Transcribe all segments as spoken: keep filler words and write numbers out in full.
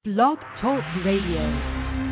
Blog Talk Radio.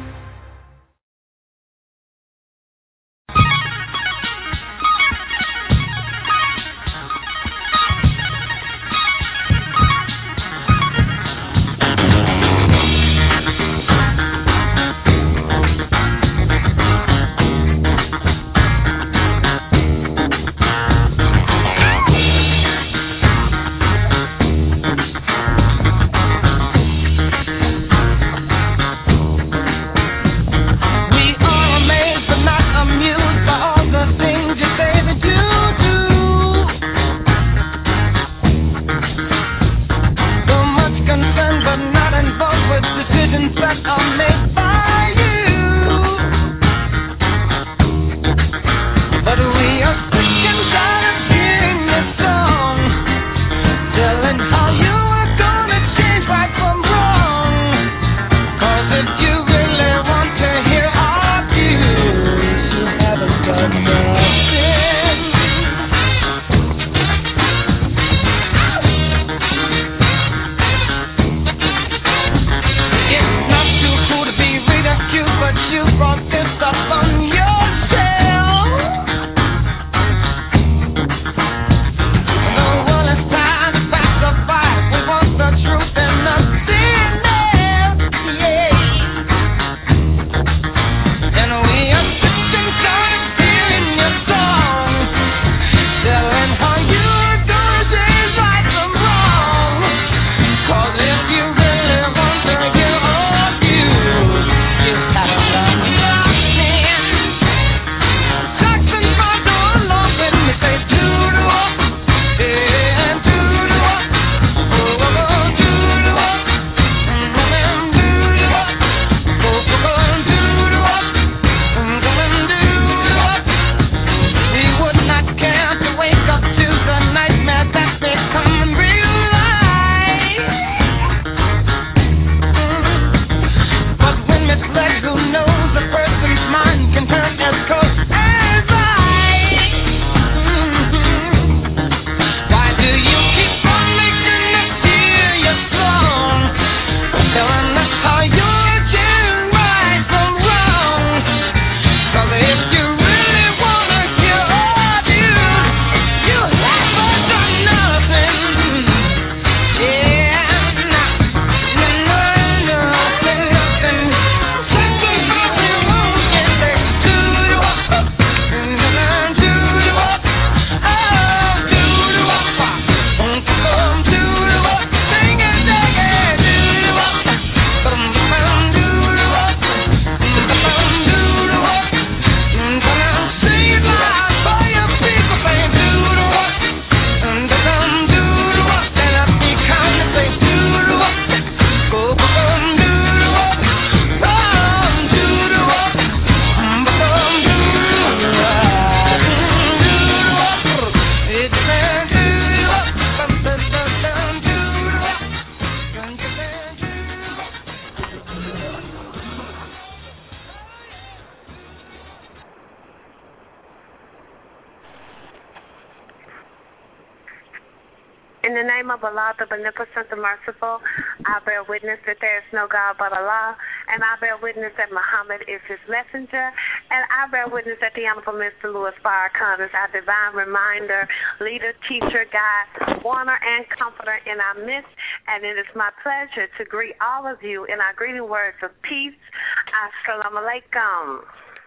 In the name of Allah, the Beneficent, the Merciful, I bear witness that there is no God but Allah, and I bear witness that Muhammad is his messenger, and I bear witness that the Honorable Mister Louis Farrakhan is our divine reminder, leader, teacher, guide, warner, and comforter in our midst, and it is my pleasure to greet all of you in our greeting words of peace. Assalamu alaikum.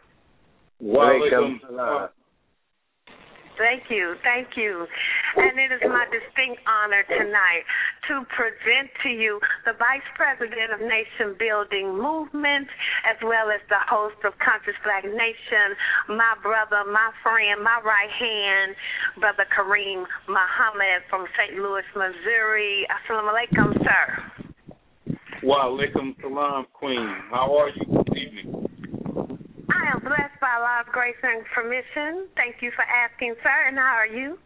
Wa alaikum salam. Thank you, thank you. And it is my distinct honor tonight to present to you the Vice President of Nation Building Movement, as well as the host of Conscious Black Nation, my brother, my friend, my right hand, Brother Kareem Muhammad from Saint Louis, Missouri. Assalamu alaikum, sir. Wa alaikum salam, Queen. How are you this evening? I am blessed by Allah's grace and permission. Thank you for asking, sir. And how are you?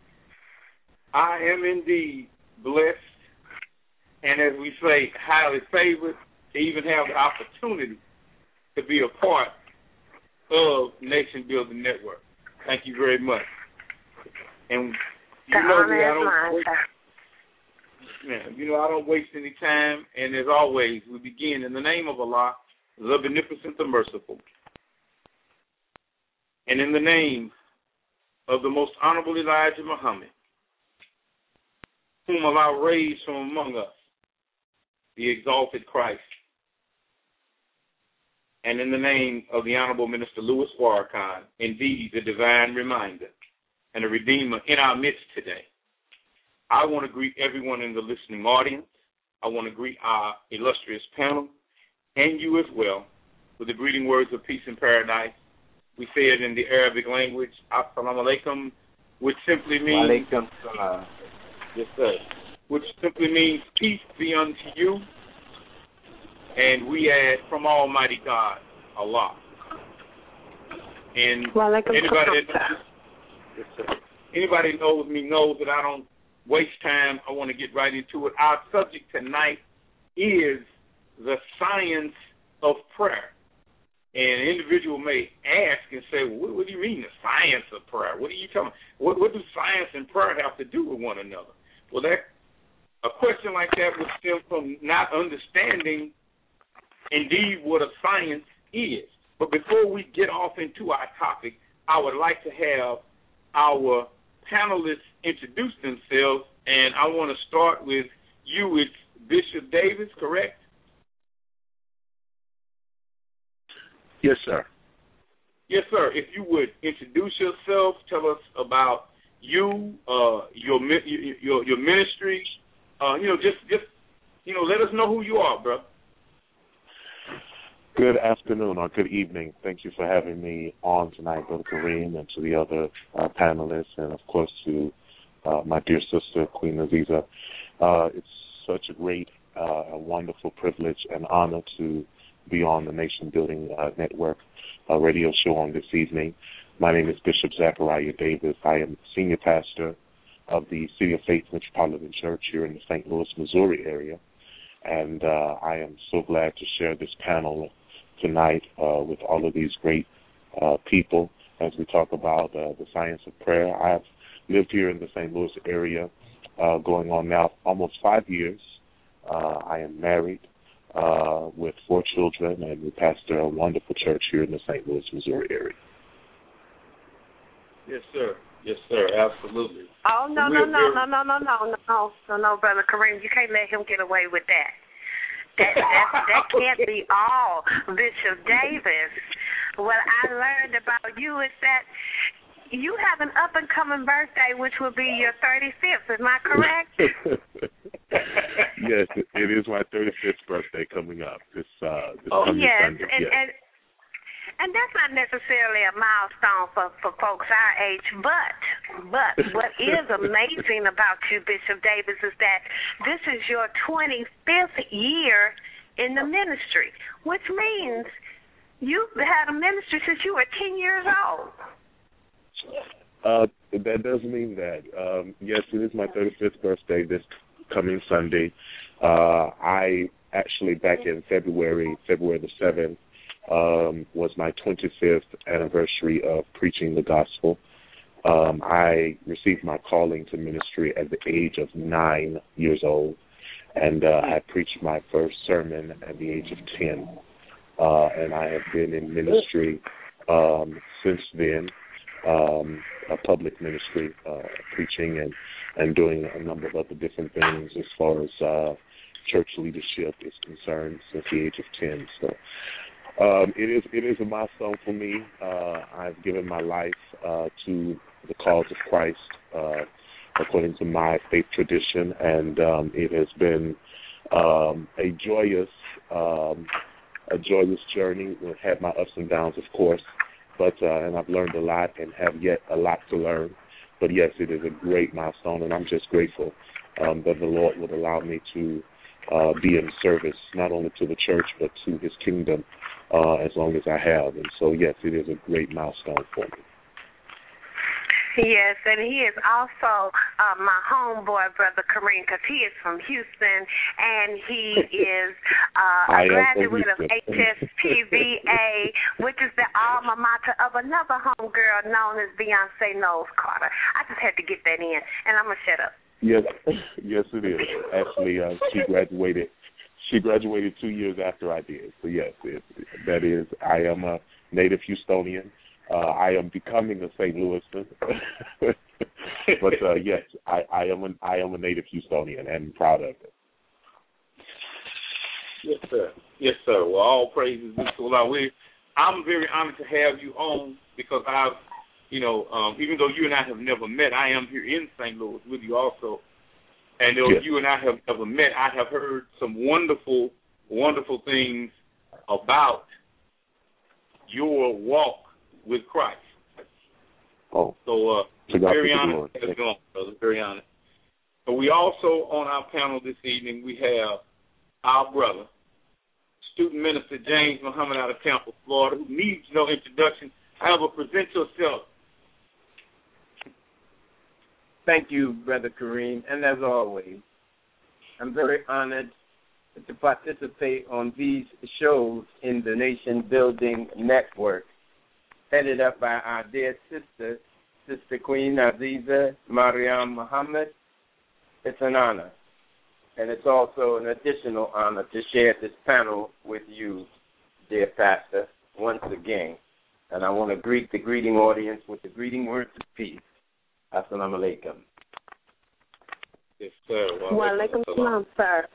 I am indeed blessed, and as we say, highly favored to even have the opportunity to be a part of Nation Building Network. Thank you very much. And you the know honor me, I is don't mine, break, sir. Now, you know, I don't waste any time, and as always, we begin in the name of Allah, the Beneficent, the Merciful, and in the name of the Most Honorable Elijah Muhammad, whom Allah raised from among us, the exalted Christ, and in the name of the Honorable Minister Louis Farrakhan, indeed the divine reminder and a redeemer in our midst today. I want to greet everyone in the listening audience. I want to greet our illustrious panel and you as well with the greeting words of peace and paradise. We say it in the Arabic language, Assalamu alaikum, which simply means, Walaikum salam. Yes, sir, which simply means peace be unto you. And we add from Almighty God, Allah. And anybody that knows, yes, sir, anybody that knows me knows that I don't waste time. I want to get right into it. Our subject tonight is the science of prayer. And an individual may ask and say, well, what, what do you mean the science of prayer? What are you talking about? What, what do science and prayer have to do with one another? Well, that a question like that would stem from not understanding indeed what a science is. But before we get off into our topic, I would like to have our panelists introduce themselves, and I want to start with you. It's Bishop Davis, correct? Yes, sir. Yes, sir. If you would introduce yourself, tell us about you, uh, your your your ministry. Uh, you know, just just you know, let us know who you are, bro. Good afternoon or good evening. Thank you for having me on tonight, Brother Kareem, and to the other uh, panelists, and of course to uh, my dear sister, Queen Aziza. Uh, it's such a great, uh, a wonderful privilege and honor to be on the Nation Building uh, Network uh, radio show on this evening. My name is Bishop Zachariah Davis. I am senior pastor of the City of Faith Metropolitan Church here in the Saint Louis, Missouri area, and uh, I am so glad to share this panel tonight uh, with all of these great uh, people as we talk about uh, the science of prayer. I've lived here in the Saint Louis area uh, going on now almost five years. Uh, I am married uh, with four children, and we pastor a wonderful church here in the Saint Louis, Missouri area. Yes, sir. Yes, sir. Absolutely. Oh, no, no, no, no, no, no, no, no, no, no, Brother Kareem. You can't let him get away with that. That, that, that can't be all, Bishop Davis. What I learned about you is that you have an up-and-coming birthday, which will be your thirty-fifth. Am I correct? Yes, it is my thirty-fifth birthday coming up this, uh, this oh, coming yes, Sunday. And, yes, and and that's not necessarily a milestone for, for folks our age, but but what is amazing about you, Bishop Davis, is that this is your twenty-fifth year in the ministry, which means you've had a ministry since you were ten years old. Uh, that does mean that. Um, yes, it is my thirty-fifth birthday this coming Sunday. Uh, I actually, back in February, February the seventh, Um, was my twenty-fifth anniversary of preaching the gospel. Um, I received my calling to ministry at the age of nine years old, and uh, I preached my first sermon at the age of ten. Uh, and I have been in ministry um, since then, um, a public ministry, uh, preaching and, and doing a number of other different things as far as uh, church leadership is concerned since the age of ten. So. Um, it is it is a milestone for me. Uh, I've given my life uh, to the cause of Christ uh, according to my faith tradition, and um, it has been um, a joyous um, a joyous journey. We've had my ups and downs, of course, but uh, and I've learned a lot and have yet a lot to learn. But yes, it is a great milestone, and I'm just grateful um, that the Lord would allow me to uh, be in service not only to the church but to His kingdom. Uh, as long as I have. And so, yes, it is a great milestone for me. Yes, and he is also uh, my homeboy, Brother Kareem, because he is from Houston, and he is uh, a graduate of H S P V A, which is the alma mater of another homegirl known as Beyonce Knowles Carter. I just had to get that in, and I'm going to shut up. Yes, yes, it is. Actually, uh, she graduated. She graduated two years after I did. So yes, it, that is. I am a native Houstonian. Uh, I am becoming a Saint Louisan. But uh, yes, I, I am. A, I am a native Houstonian and proud of it. Yes, sir. Yes, sir. Well, all praises to Allah. We, I'm very honored to have you on because I've, you know, um, even though you and I have never met, I am here in Saint Louis with you also. And though yes. you and I have never met, I have heard some wonderful, wonderful things about your walk with Christ. Oh, so uh, very honored to have you on, brother. Very honored. But we also on our panel this evening we have our brother, student minister James Muhammad out of Tampa, Florida, who needs no introduction. However, present yourself. Thank you, Brother Kareem. And as always, I'm very honored to participate on these shows in the Nation Building Network, headed up by our dear sister, Sister Queen Aziza Mariam Muhammad. It's an honor. And it's also an additional honor to share this panel with you, dear Pastor, once again. And I want to greet the greeting audience with the greeting words of peace. Assalamu alaikum. Yes, sir. Wa alaikum salam, sir.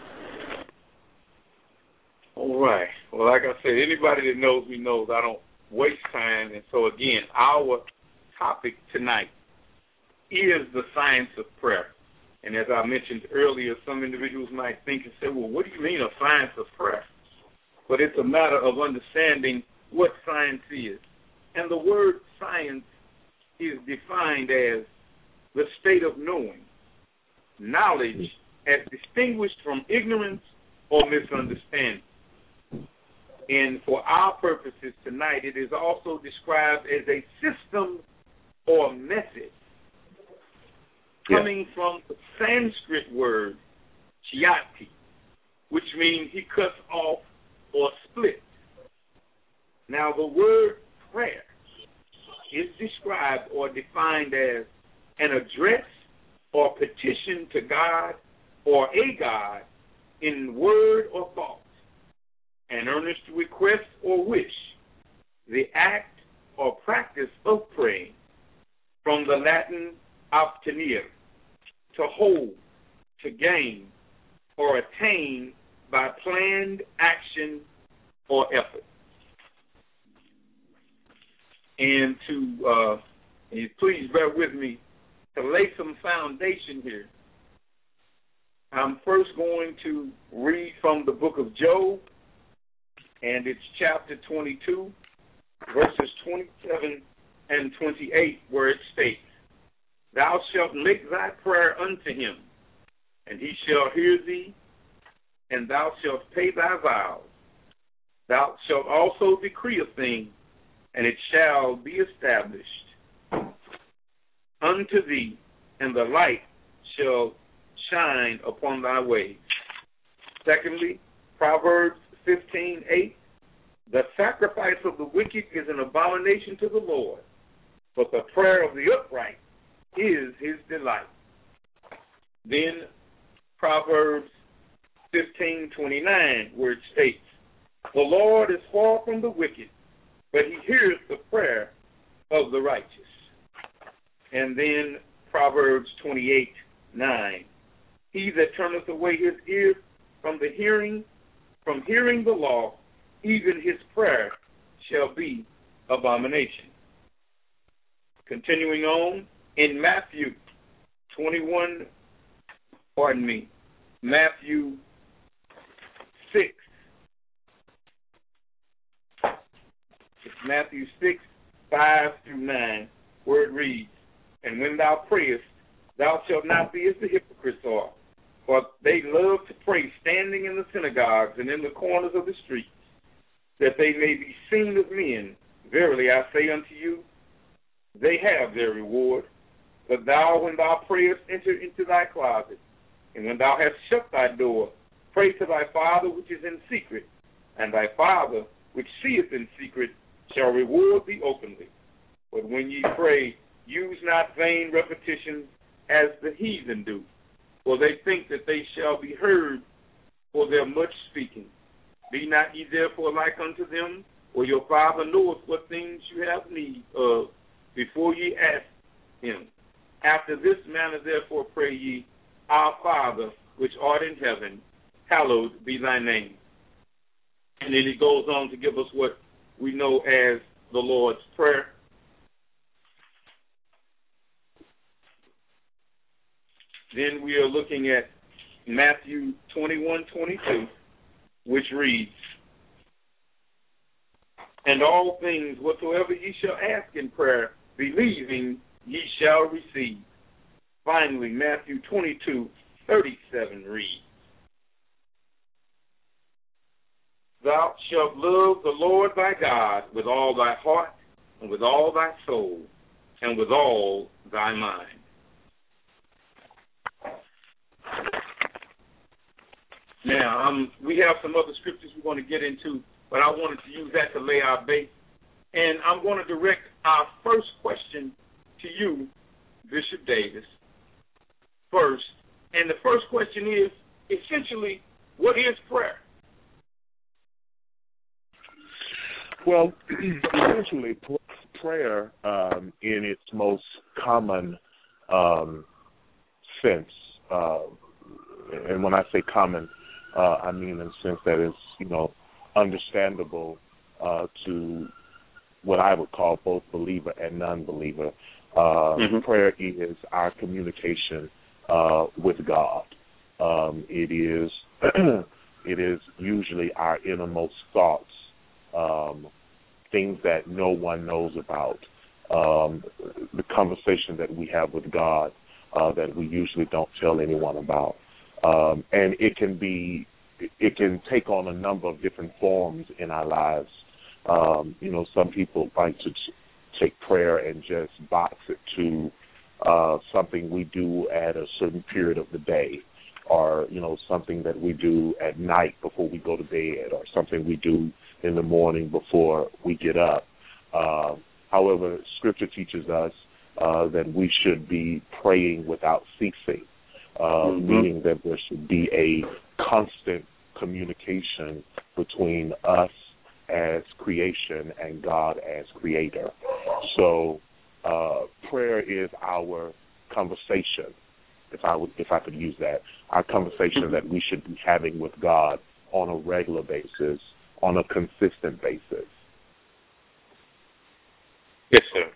All right. Well, like I said, anybody that knows me knows I don't waste time. And so, again, our topic tonight is the science of prayer. And as I mentioned earlier, some individuals might think and say, well, what do you mean a science of prayer? But it's a matter of understanding what science is. And the word science is defined as the state of knowing, knowledge as distinguished from ignorance or misunderstanding. And for our purposes tonight, it is also described as a system or method coming yeah. from the Sanskrit word chayati, which means he cuts off or splits. Now, the word prayer is described or defined as an address or petition to God or a God in word or thought, an earnest request or wish, the act or practice of praying, from the Latin obtenere, to hold, to gain, or attain by planned action or effort. And to, uh, and please bear with me, to lay some foundation here, I'm first going to read from the book of Job, and it's chapter twenty-two, verses twenty-seven and twenty-eight, where it states, Thou shalt make thy prayer unto him, and he shall hear thee, and thou shalt pay thy vows. Thou shalt also decree a thing, and it shall be established unto thee, and the light shall shine upon thy ways. Secondly, Proverbs fifteen eight, the sacrifice of the wicked is an abomination to the Lord, but the prayer of the upright is his delight. Then Proverbs fifteen twenty-nine, where it states, The Lord is far from the wicked, but he hears the prayer of the righteous. And then Proverbs twenty-eight nine, He that turneth away his ear from the hearing, from hearing the law, even his prayer shall be abomination. Continuing on, in Matthew twenty-one, pardon me, Matthew six. It's Matthew six, five through nine, where it reads, And when thou prayest, thou shalt not be as the hypocrites are, for they love to pray standing in the synagogues and in the corners of the streets, that they may be seen of men. Verily I say unto you, they have their reward. But thou, when thou prayest, enter into thy closet, and when thou hast shut thy door, pray to thy Father which is in secret, and thy Father which seeth in secret shall reward thee openly. But when ye pray, use not vain repetitions as the heathen do, for they think that they shall be heard for their much speaking. Be not ye therefore like unto them, for your Father knoweth what things you have need of before ye ask him. After this manner therefore pray ye, Our Father, which art in heaven, hallowed be thy name. And then he goes on to give us what we know as the Lord's Prayer. Then we are looking at Matthew twenty-one twenty-two, which reads, And all things whatsoever ye shall ask in prayer, believing ye shall receive. Finally, Matthew twenty-two thirty-seven reads, Thou shalt love the Lord thy God with all thy heart, and with all thy soul, and with all thy mind. Now, um, we have some other scriptures we're going to get into, but I wanted to use that to lay our base. And I'm going to direct our first question to you, Bishop Davis, first. And the first question is, essentially, what is prayer? Well, essentially, pr- prayer um, in its most common um, sense, uh, and when I say common, uh, I mean in the sense that it's, you know, understandable uh, to what I would call both believer and non-believer. Uh, mm-hmm. Prayer is our communication uh, with God. Um, it is it is usually our innermost thoughts, um, things that no one knows about, um, the conversation that we have with God uh, that we usually don't tell anyone about. Um, and it can be, it can take on a number of different forms in our lives. Um, you know, some people like to t- take prayer and just box it to uh, something we do at a certain period of the day, or, you know, something that we do at night before we go to bed, or something we do in the morning before we get up. Uh, however, Scripture teaches us uh, that we should be praying without ceasing, uh, mm-hmm. meaning that there should be a constant communication between us as creation and God as creator. So uh, prayer is our conversation, if I would, if I could use that, our conversation that we should be having with God on a regular basis, on a consistent basis. Yes, sir.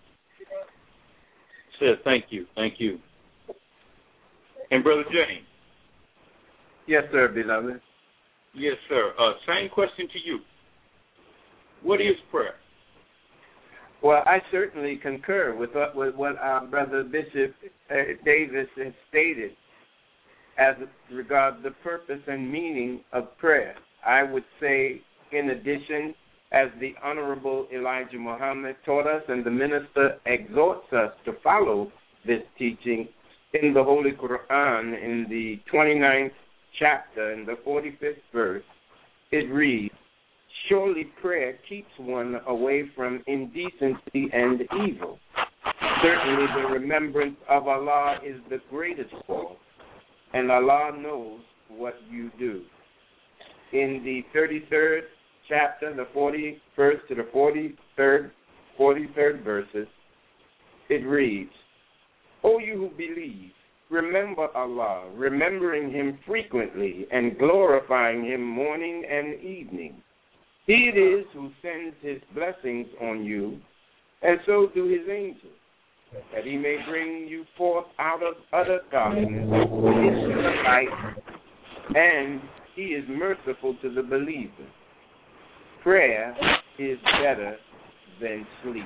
Sir, thank you, thank you. And Brother James. Yes, sir, beloved. Yes, sir. Uh, same question to you. What is prayer? Well, I certainly concur with what, with what our brother Bishop uh, Davis has stated as regards the purpose and meaning of prayer. I would say, in addition, as the Honorable Elijah Muhammad taught us and the minister exhorts us to follow this teaching in the Holy Quran, in the twenty-ninth chapter, in the forty-fifth verse, it reads, Surely prayer keeps one away from indecency and evil. Certainly the remembrance of Allah is the greatest fault, and Allah knows what you do. In the thirty-third chapter, the forty-first to the forty-third, forty-third verses, it reads, O you who believe, remember Allah, remembering Him frequently and glorifying Him morning and evening. He it is who sends His blessings on you, and so do His angels, that He may bring you forth out of utter darkness into the light, and He is merciful to the believer. Prayer is better than sleep.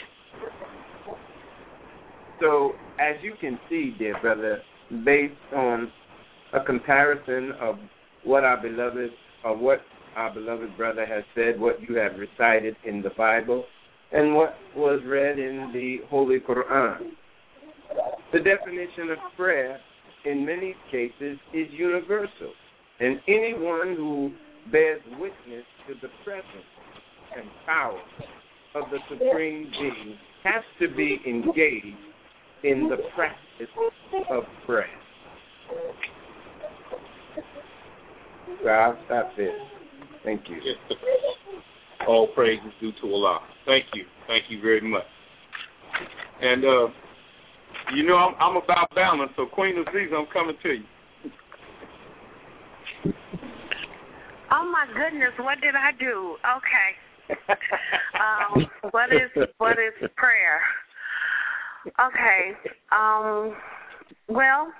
So, as you can see, dear brother, based on a comparison of what our beloved, or what our beloved brother has said, what you have recited in the Bible, and what was read in the Holy Quran, the definition of prayer in many cases is universal, and anyone who bears witness to the presence and power of the Supreme Being has to be engaged in the practice of prayer. So I'll stop there. Thank you. All praise is due to Allah. Thank you. Thank you very much. And, uh, you know, I'm, I'm about balance, so Queen Aziz, I'm coming to you. Oh, my goodness, what did I do? Okay. um, what is what is prayer? Okay. Um, well,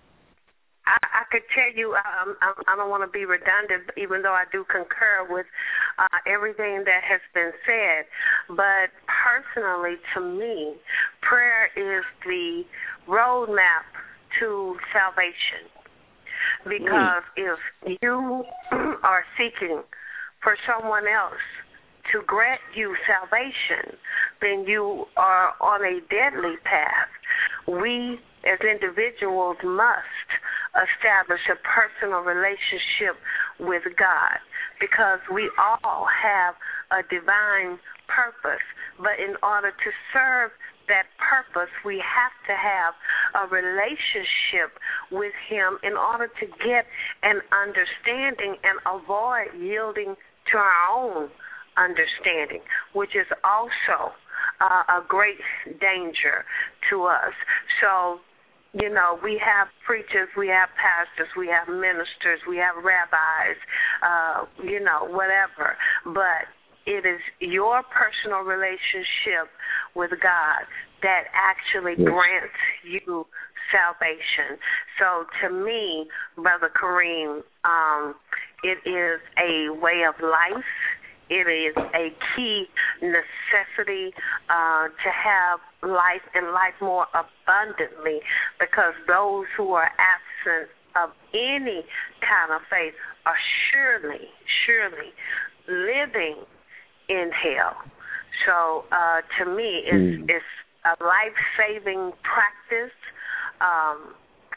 I, I could tell you, um, I, I don't want to be redundant, even though I do concur with uh, everything that has been said. But personally, to me, prayer is the roadmap to salvation. Because mm. if you are seeking for someone else to grant you salvation, then you are on a deadly path. We, as individuals, must establish a personal relationship with God because we all have a divine purpose. But in order to serve that purpose, we have to have a relationship with Him in order to get an understanding and avoid yielding to our own understanding, which is also uh, a great danger to us. So, you know, we have preachers, we have pastors, we have ministers, we have rabbis, uh, you know, whatever. But it is your personal relationship with God that actually yes. grants you salvation. So to me, Brother Kareem, um, it is a way of life. It is a key necessity uh, to have life and life more abundantly, because those who are absent of any kind of faith are surely, surely living in hell. So uh, to me, it's, mm. it's a life-saving practice, um,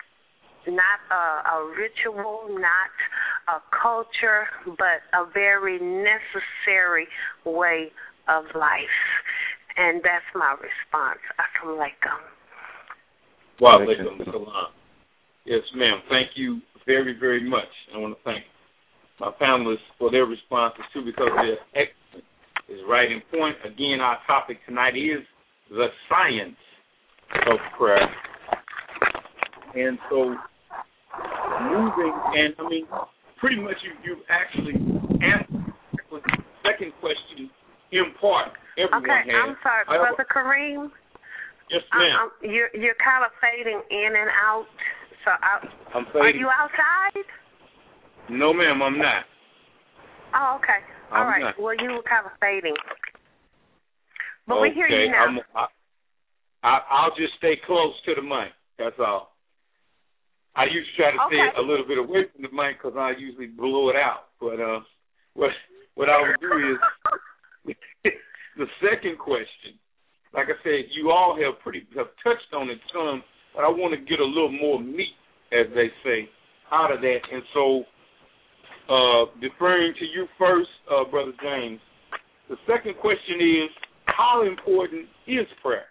not a, a ritual, not a culture, but a very necessary way of life. And that's my response. Assalamu alaikum. Wa alaikum salam. Yes, ma'am. Thank you very, very much. I want to thank my panelists for their responses, too, because they're excellent. It's right in point. Again, our topic tonight is the science of prayer. And so, moving, and I mean, pretty much you, you actually answered the second question in part. Everyone okay, has. I'm sorry, However, Brother Kareem. Yes, ma'am. I'm, I'm, you're, you're kind of fading in and out. So I, I'm fading. Are you outside? No, ma'am, I'm not. Oh, okay. All I'm right. not. Well, you were kind of fading. But okay, we hear you now. I'm, I, I, I'll just stay close to the mic. That's all. I usually try to okay. stay a little bit away from the mic because I usually blow it out. But uh, what what I would do is the second question. Like I said, you all have pretty have touched on it some, but I want to get a little more meat, as they say, out of that. And so, uh, deferring to you first, uh, Brother James, the second question is, how important is prayer?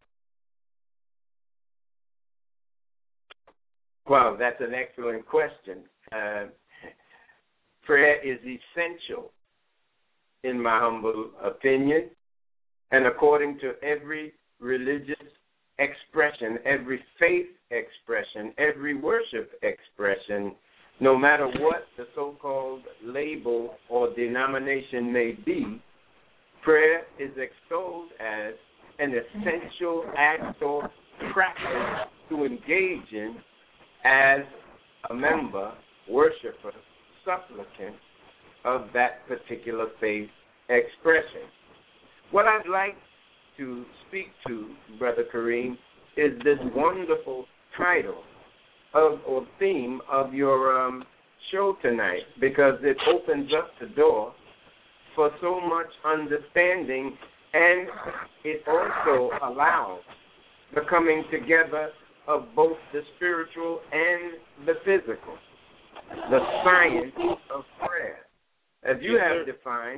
Well, that's an excellent question. Uh, prayer is essential, in my humble opinion, and according to every religious expression, every faith expression, every worship expression, no matter what the so-called label or denomination may be, prayer is extolled as an essential act or practice to engage in as a member, worshiper, supplicant of that particular faith expression. What I'd like to speak to, Brother Kareem, is this wonderful title of or theme of your um, show tonight, because it opens up the door for so much understanding, and it also allows the coming together of both the spiritual and the physical, the science of prayer. As you have defined,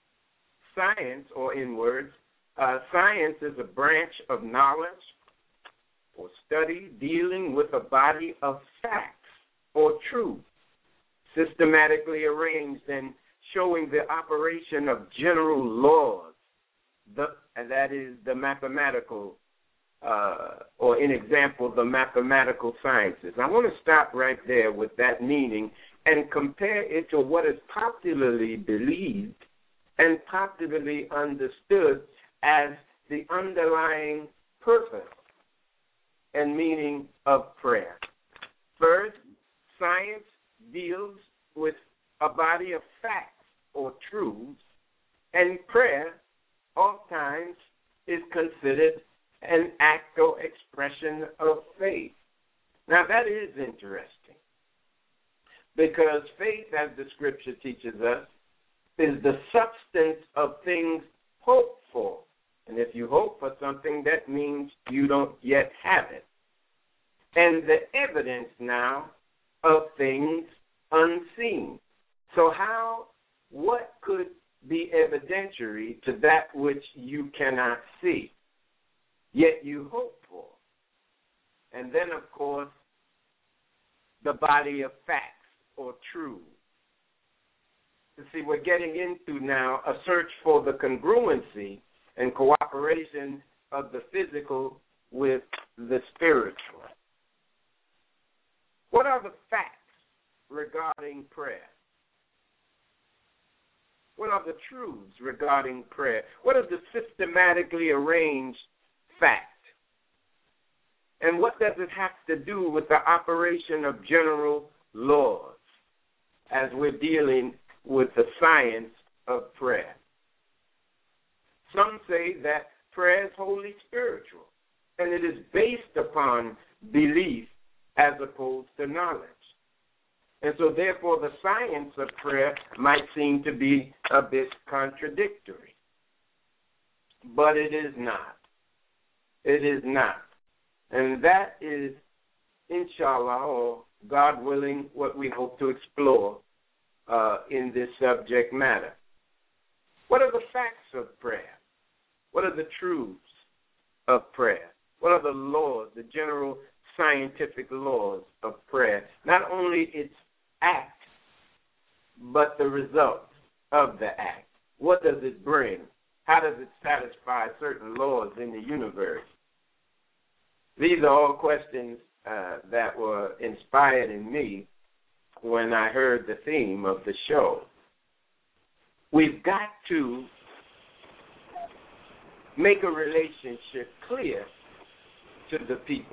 science, or in words, uh, science is a branch of knowledge or study dealing with a body of facts or truth, systematically arranged and showing the operation of general laws, the, and that is the mathematical, uh, or in example, the mathematical sciences. I want to stop right there with that meaning and compare it to what is popularly believed and popularly understood as the underlying purpose and meaning of prayer. First, science deals with a body of facts or truths, and prayer oftentimes is considered an act or expression of faith. Now, that is interesting because faith, as the Scripture teaches us, is the substance of things hoped for. And if you hope for something, that means you don't yet have it. And the evidence now of things unseen. So how, what could be evidentiary to that which you cannot see, yet you hope for? And then, of course, the body of facts or truths. You see, we're getting into now a search for the congruency and cooperation of the physical with the spiritual. What are the facts regarding prayer? What are the truths regarding prayer? What is the systematically arranged fact? And what does it have to do with the operation of general laws as we're dealing with the science of prayer? Some say that prayer is wholly spiritual, and it is based upon belief as opposed to knowledge. And so, therefore, the science of prayer might seem to be a bit contradictory. But it is not. It is not. And that is, inshallah, or God willing, what we hope to explore uh, in this subject matter. What are the facts of prayer? What are the truths of prayer? What are the laws, the general scientific laws of prayer? Not only its act, but the result of the act. What does it bring? How does it satisfy certain laws in the universe? These are all questions uh, that were inspired in me when I heard the theme of the show. We've got to make a relationship clear to the people.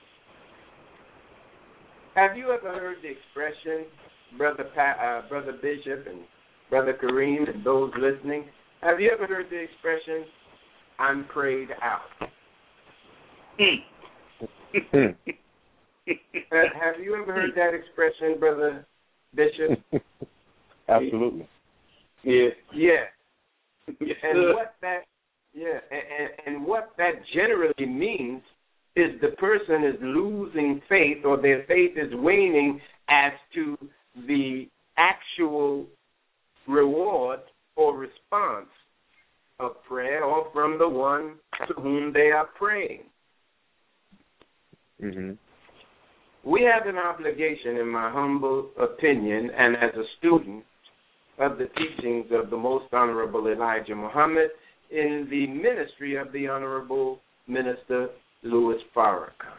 Have you ever heard the expression, Brother pa- uh, Brother Bishop and Brother Kareem and those listening, have you ever heard the expression, I'm prayed out? uh, have you ever heard that expression, Brother Bishop? Absolutely. Yeah. Yeah. Yes, and what that yeah, and, and what that generally means is the person is losing faith, or their faith is waning as to the actual reward or response of prayer, or from the one to whom they are praying. Mm-hmm. We have an obligation, in my humble opinion, and as a student of the teachings of the Most Honorable Elijah Muhammad in the ministry of the Honorable Minister Louis Farrakhan,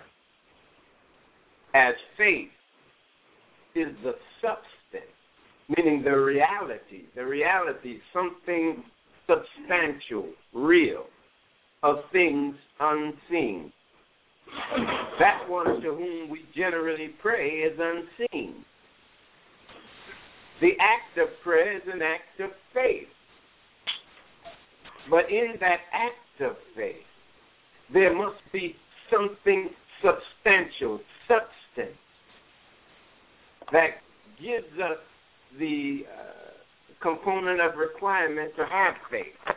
as faith is the substance, meaning the reality, the reality, something substantial, real, of things unseen. That one to whom we generally pray is unseen. The act of prayer is an act of faith. But in that act of faith, there must be something substantial, substance, that gives us the uh, component of requirement to have faith.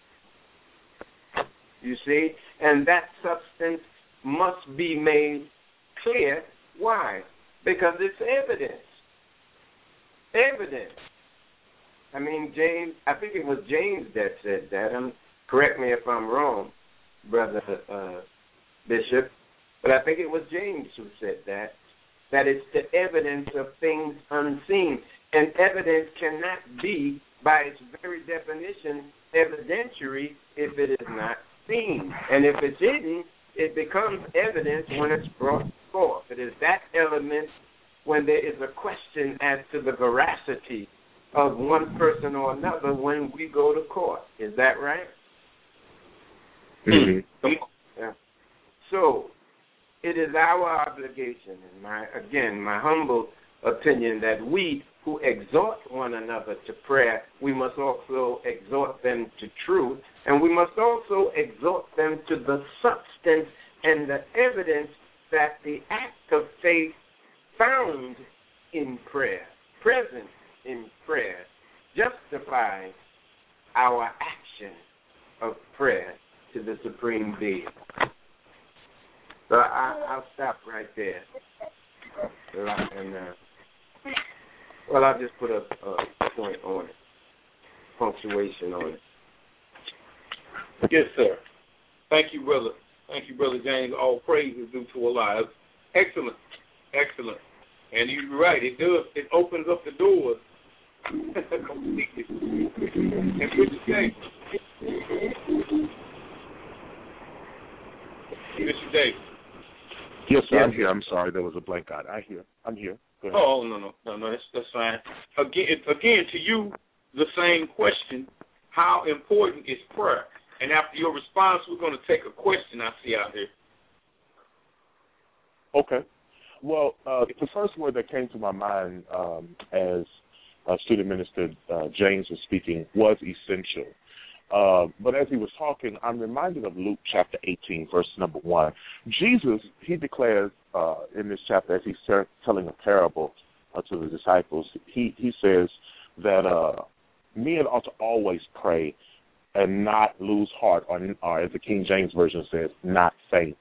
You see? And that substance must be made clear. Why? Because it's evidence. Evidence. I mean, James, I think it was James that said that. Um, correct me if I'm wrong, Brother uh, Bishop. but I think it was James who said that, that it's the evidence of things unseen. And evidence cannot be, by its very definition, evidentiary if it is not seen. And if it's hidden, it becomes evidence when it's brought forth. It is that element when there is a question as to the veracity of one person or another when we go to court. Is that right? Mm-hmm. Yeah. So it is our obligation, and my again, my humble opinion, that we who exhort one another to prayer, we must also exhort them to truth, and we must also exhort them to the substance and the evidence that the act of faith found in prayer, present in prayer, justifies our action of prayer to the Supreme Being. So I, I'll stop right there. And, uh, well, I'll just put a, a point on it, punctuation on it. Yes, sir. Thank you, brother. Thank you, Brother James. All praise is due to Allah. Excellent. Excellent. And you're right. It does. It opens up the doors completely. And Mister James. Mister Davis. Yes, sir. I'm here. I'm sorry. There was a blank out. I hear. I'm here. Go ahead. Oh, no, no. No, no. That's, that's fine. Again, again, to you, the same question. How important is prayer? And after your response, we're going to take a question I see out here. Okay. Well, uh, the first word that came to my mind um, as uh, Student Minister uh, James was speaking was essential. Uh, but as he was talking, I'm reminded of Luke chapter eighteen, verse number one. Jesus, he declares uh, in this chapter, as he's telling a parable uh, to the disciples, he, he says that uh, men ought to always pray and not lose heart, or, or as the King James Version says, not faint.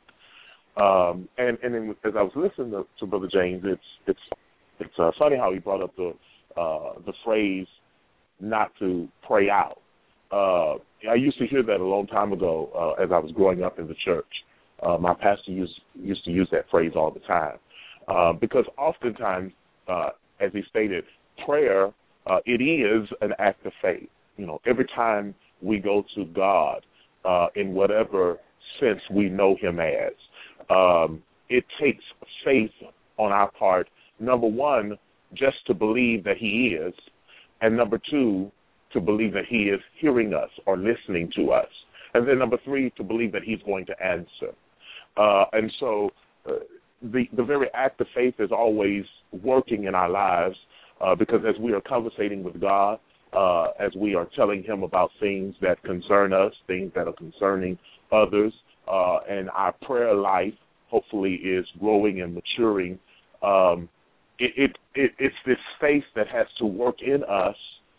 Um, and and then as I was listening to, to Brother James, it's it's it's uh, funny how he brought up the uh, the phrase "not to pray out." Uh, I used to hear that a long time ago uh, as I was growing up in the church. Uh, my pastor used used to use that phrase all the time uh, because oftentimes, uh, as he stated, prayer uh, it is an act of faith. You know, every time we go to God uh, in whatever sense we know Him as. Um, it takes faith on our part, number one, just to believe that He is, and number two, to believe that He is hearing us or listening to us, and then number three, to believe that He's going to answer. Uh, and so uh, the, the very act of faith is always working in our lives uh, because as we are conversating with God, uh, as we are telling Him about things that concern us, things that are concerning others, Uh, and our prayer life hopefully is growing and maturing. Um, it, it, it, it's this faith that has to work in us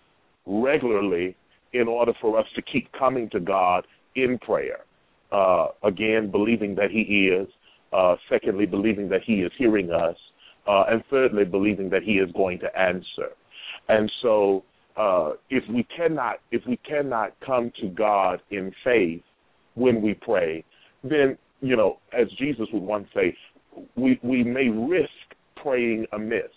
regularly in order for us to keep coming to God in prayer. Uh, again, believing that He is. Uh, secondly, believing that He is hearing us. Uh, and thirdly, believing that He is going to answer. And so, uh, if we cannot, if we cannot come to God in faith when we pray, then, you know, as Jesus would once say, we, we may risk praying amiss.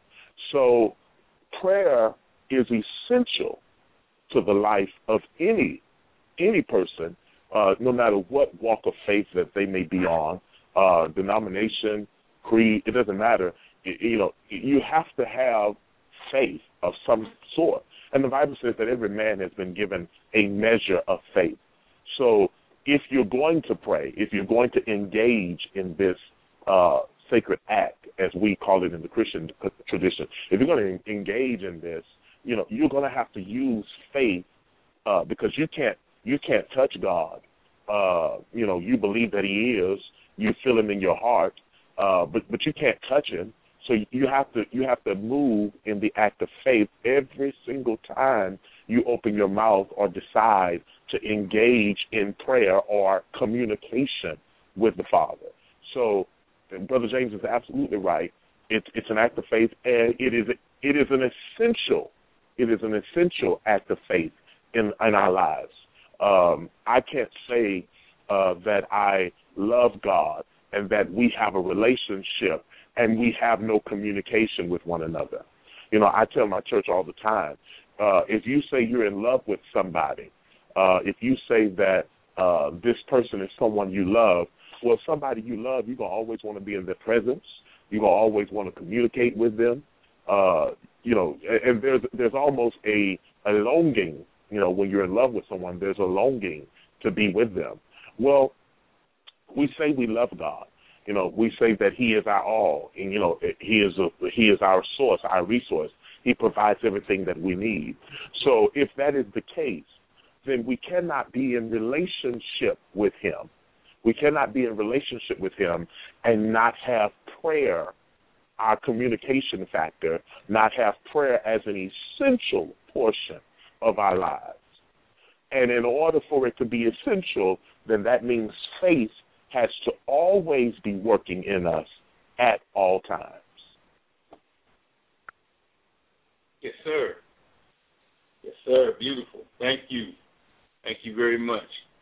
So prayer is essential to the life of any any person, uh, no matter what walk of faith that they may be on, uh, denomination, creed, it doesn't matter. You, you know, you have to have faith of some sort. And the Bible says that every man has been given a measure of faith. So if you're going to pray, if you're going to engage in this uh, sacred act, as we call it in the Christian tradition, if you're going to engage in this, you know, you're going to have to use faith uh, because you can't you can't touch God. Uh, you know, you believe that He is, you feel Him in your heart, uh, but but you can't touch Him. So you have to you have to move in the act of faith every single time you open your mouth or decide to engage in prayer or communication with the Father. So Brother James is absolutely right. It's it's an act of faith, and it is it is an essential it is an essential act of faith in in our lives. Um, I can't say uh, that I love God and that we have a relationship and we have no communication with one another. You know, I tell my church all the time, uh, if you say you're in love with somebody, uh, if you say that uh, this person is someone you love, well, somebody you love, you're going to always want to be in their presence. You're going to always want to communicate with them. Uh, you know, and there's there's almost a, a longing, you know, when you're in love with someone, there's a longing to be with them. Well, we say we love God. You know, we say that He is our all, and you know, He is a, He is our source, our resource. He provides everything that we need. So, if that is the case, then we cannot be in relationship with Him. We cannot be in relationship with Him and not have prayer, our communication factor, not have prayer as an essential portion of our lives. And in order for it to be essential, then that means faith has to always be working in us at all times. Yes, sir. Yes, sir. Beautiful. Thank you. Thank you very much.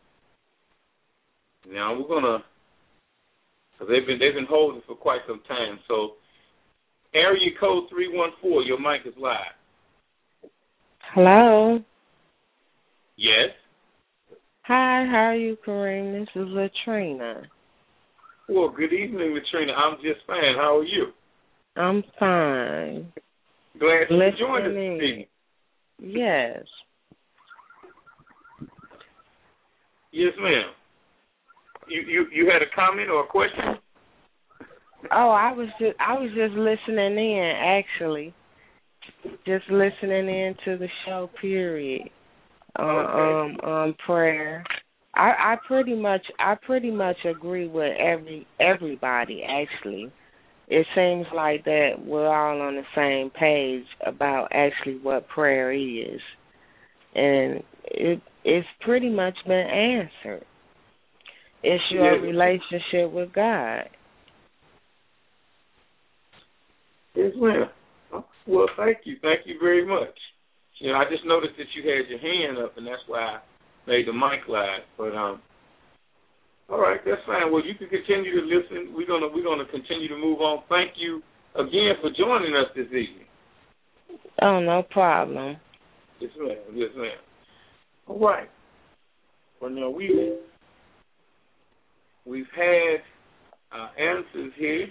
Now we're gonna, cause they've been they've been holding for quite some time. So, area code three one four, your mic is live. Hello. Yes. Hi, how are you, Kareem? This is Latrina. Well, good evening, Latrina. I'm just fine. How are you? I'm fine. Glad you Listening. joined us this evening. Yes. Yes, ma'am. You, you you had a comment or a question? Oh, I was just I was just listening in, actually. Just listening in to the show, period. Uh, Okay. um, um, prayer. I, I pretty much, I pretty much agree with every everybody. Actually, it seems like that we're all on the same page about actually what prayer is, and it it's pretty much been answered. It's your Yes. relationship with God. Yes, ma'am. Well, thank you. Thank you very much. You know, I just noticed that you had your hand up, and that's why I made the mic live. But um, all right, that's fine. Well, you can continue to listen. We're gonna we're gonna continue to move on. Thank you again for joining us this evening. Oh, no problem. Yes, ma'am. Yes, ma'am. All right. Well, now we we've had uh, answers here.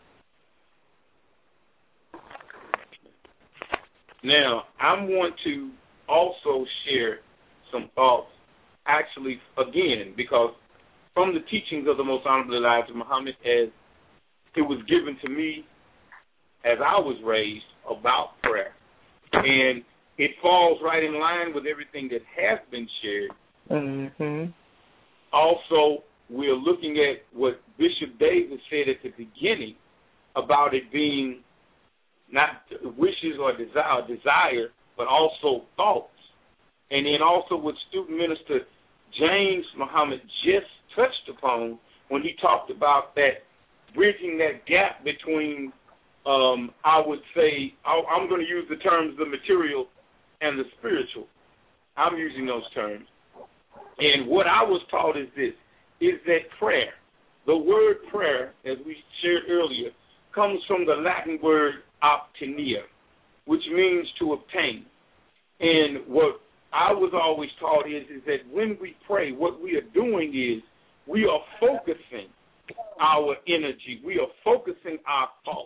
Now, I want to also share some thoughts, actually, again, because from the teachings of the Most Honorable Elijah Muhammad, as it was given to me as I was raised about prayer, and it falls right in line with everything that has been shared. Mm-hmm. Also, we're looking at what Bishop Davis said at the beginning about it being not wishes or desire, desire, but also thoughts. And then also what student minister James Muhammad just touched upon when he talked about that, bridging that gap between, um, I would say, I'm going to use the terms the material and the spiritual. I'm using those terms. And what I was taught is this, is that prayer, the word prayer, as we shared earlier, comes from the Latin word obtenere, which means to obtain. And what I was always taught is, is that when we pray, what we are doing is we are focusing our energy. We are focusing our thoughts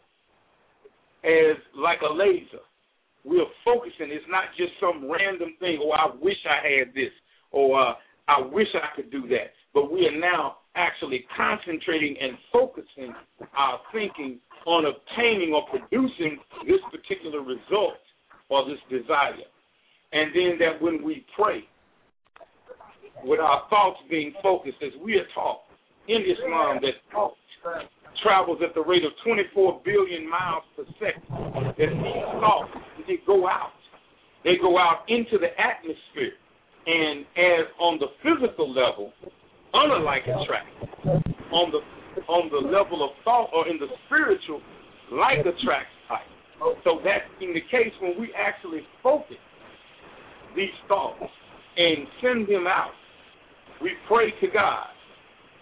as like a laser. We are focusing. It's not just some random thing, oh, I wish I had this, or uh, I wish I could do that. But we are now actually concentrating and focusing our thinking on obtaining or producing this particular result or this desire. And then that when we pray, with our thoughts being focused, as we are taught in Islam, that thought travels at the rate of twenty-four billion miles per second, that these thoughts, they go out. They go out into the atmosphere. And as on the physical level, unlike attract, on the on the level of thought or in the spiritual, like attracts like. So that being the case, when we actually focus these thoughts and send them out, we pray to God,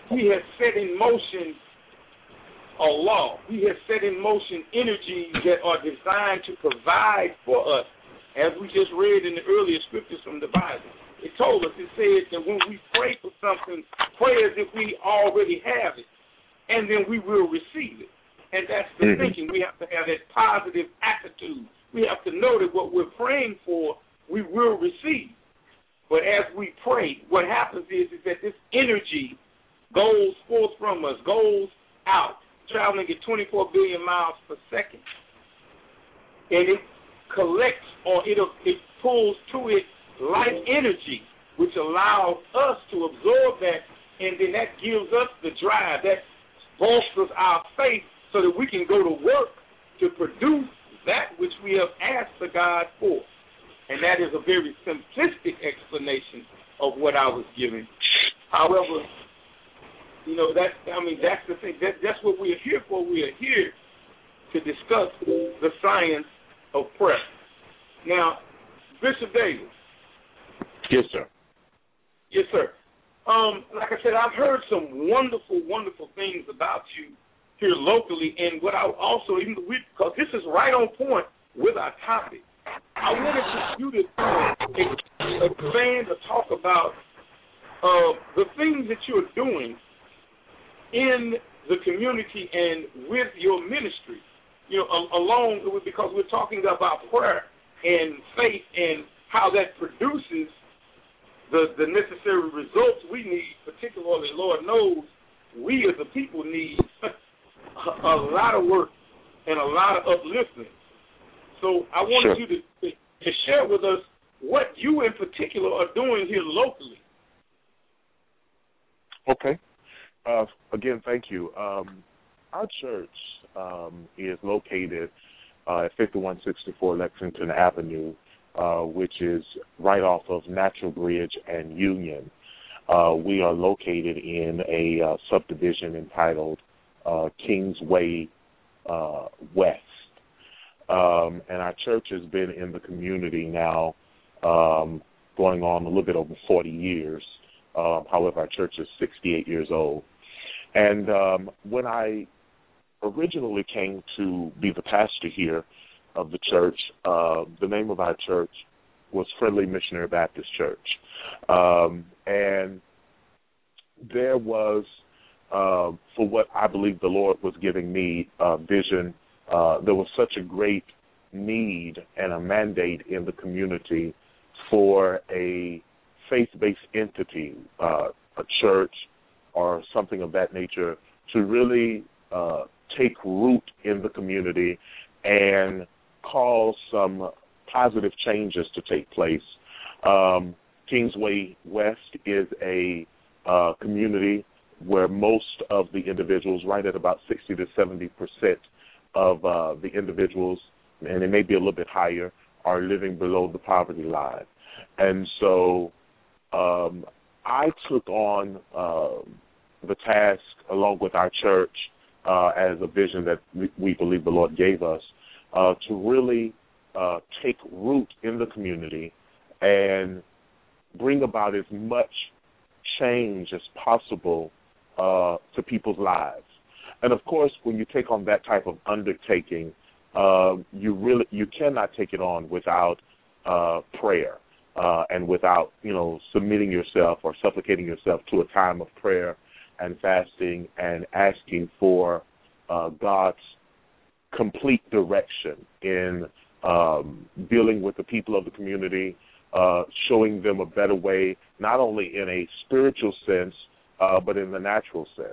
He has set in motion a law. He has set in motion energies that are designed to provide for us. As we just read in the earlier scriptures from the Bible, it told us, it said that when we pray for something, pray as if we already have it, and then we will receive it. And that's the mm-hmm. thinking. We have to have that positive attitude. We have to know that what we're praying for, we will receive. But as we pray, what happens is, is that this energy goes forth from us, goes out, traveling at twenty-four billion miles per second. And it collects, or it, it pulls to it life energy, which allows us to absorb that, and then that gives us the drive. That bolsters our faith so that we can go to work to produce that which we have asked the God for. And that is a very simplistic explanation of what I was giving. However, you know, that's, I mean, that's the thing. That, that's what we are here for. We are here to discuss the science of prayer. Now, Bishop Davis. Yes, sir. Yes, sir. Um, like I said, I've heard some wonderful, wonderful things about you here locally, and what I also, even because this is right on point with our topic, I wanted you to expand or talk about uh, the things that you're doing in the community and with your ministry, you know, along with, because we're talking about prayer and faith and how that produces the, the necessary results we need, particularly, Lord knows, we as a people need a, a lot of work and a lot of uplifting. So I wanted sure. you to, to share with us what you in particular are doing here locally. Okay. Uh, again, thank you. Um, our church um, is located uh, at fifty-one sixty-four Lexington Avenue, uh, which is right off of Natural Bridge and Union. Uh, we are located in a uh, subdivision entitled uh, Kingsway uh, West. Um, and our church has been in the community now um, going on a little bit over forty years. Uh, however, our church is sixty-eight years old. And um, when I originally came to be the pastor here of the church, uh, the name of our church was Friendly Missionary Baptist Church. Um, and there was, uh, for what I believe the Lord was giving me, uh, vision. Uh, there was such a great need and a mandate in the community for a faith-based entity, uh, a church or something of that nature, to really uh, take root in the community and cause some positive changes to take place. Um, Kingsway West is a uh, community where most of the individuals, right at about sixty to seventy percent of uh, the individuals, and it may be a little bit higher, are living below the poverty line. And so um, I took on uh, the task, along with our church, uh, as a vision that we, we believe the Lord gave us, uh, to really uh, take root in the community and bring about as much change as possible uh, to people's lives. And of course, when you take on that type of undertaking, uh, you really you cannot take it on without uh, prayer uh, and without you know submitting yourself or supplicating yourself to a time of prayer and fasting and asking for uh, God's complete direction in um, dealing with the people of the community, uh, showing them a better way, not only in a spiritual sense, uh, but in the natural sense.